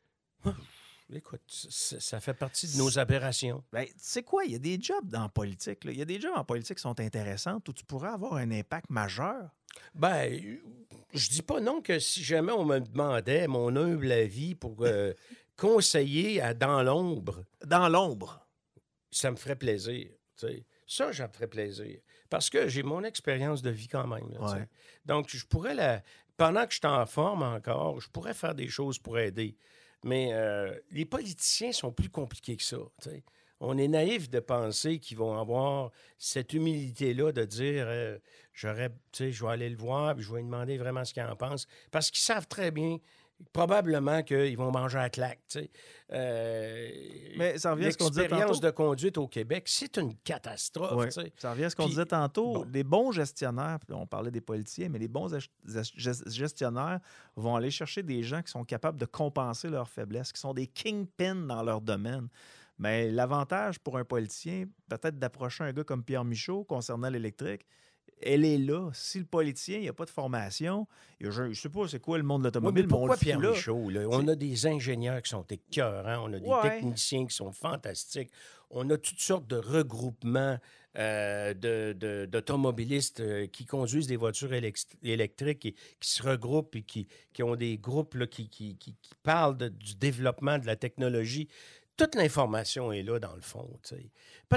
Écoute, ça fait partie de nos aberrations. Ben, tu sais quoi, il y a des jobs en politique. Il y a des jobs en politique qui sont intéressants où tu pourrais avoir un impact majeur. Ben, je dis pas non que si jamais on me demandait mon humble avis pour conseiller dans l'ombre. Dans l'ombre. Ça me ferait plaisir. T'sais. Ça me ferait plaisir. Parce que j'ai mon expérience de vie quand même. Là, ouais. Donc, je pourrais, pendant que je suis en forme encore, je pourrais faire des choses pour aider. Mais les politiciens sont plus compliqués que ça. T'sais. on est naïf de penser qu'ils vont avoir cette humilité-là de dire je vais aller le voir puis je vais lui demander vraiment ce qu'il en pense. Parce qu'ils savent très bien, probablement, qu'ils vont manger à claque. Mais ça revient à ce qu'on disait tantôt. L'expérience de conduite au Québec, c'est une catastrophe. Ouais, ça revient à ce qu'on disait tantôt. Les bons gestionnaires, on parlait des politiciens, mais les bons gestionnaires vont aller chercher des gens qui sont capables de compenser leurs faiblesses, qui sont des kingpins dans leur domaine. Mais l'avantage pour un politicien, peut-être d'approcher un gars comme Pierre Michaud concernant l'électrique, elle est là. Si le politicien, il n'y a pas de formation, je ne sais pas c'est quoi le monde de l'automobile, mais pourquoi Pierre Michaud? On a des ingénieurs qui sont écœurants, on a des techniciens qui sont fantastiques, on a toutes sortes de regroupements d'automobilistes qui conduisent des voitures électriques et qui se regroupent et qui ont des groupes là, qui parlent du développement de la technologie. Toute l'information est là, dans le fond.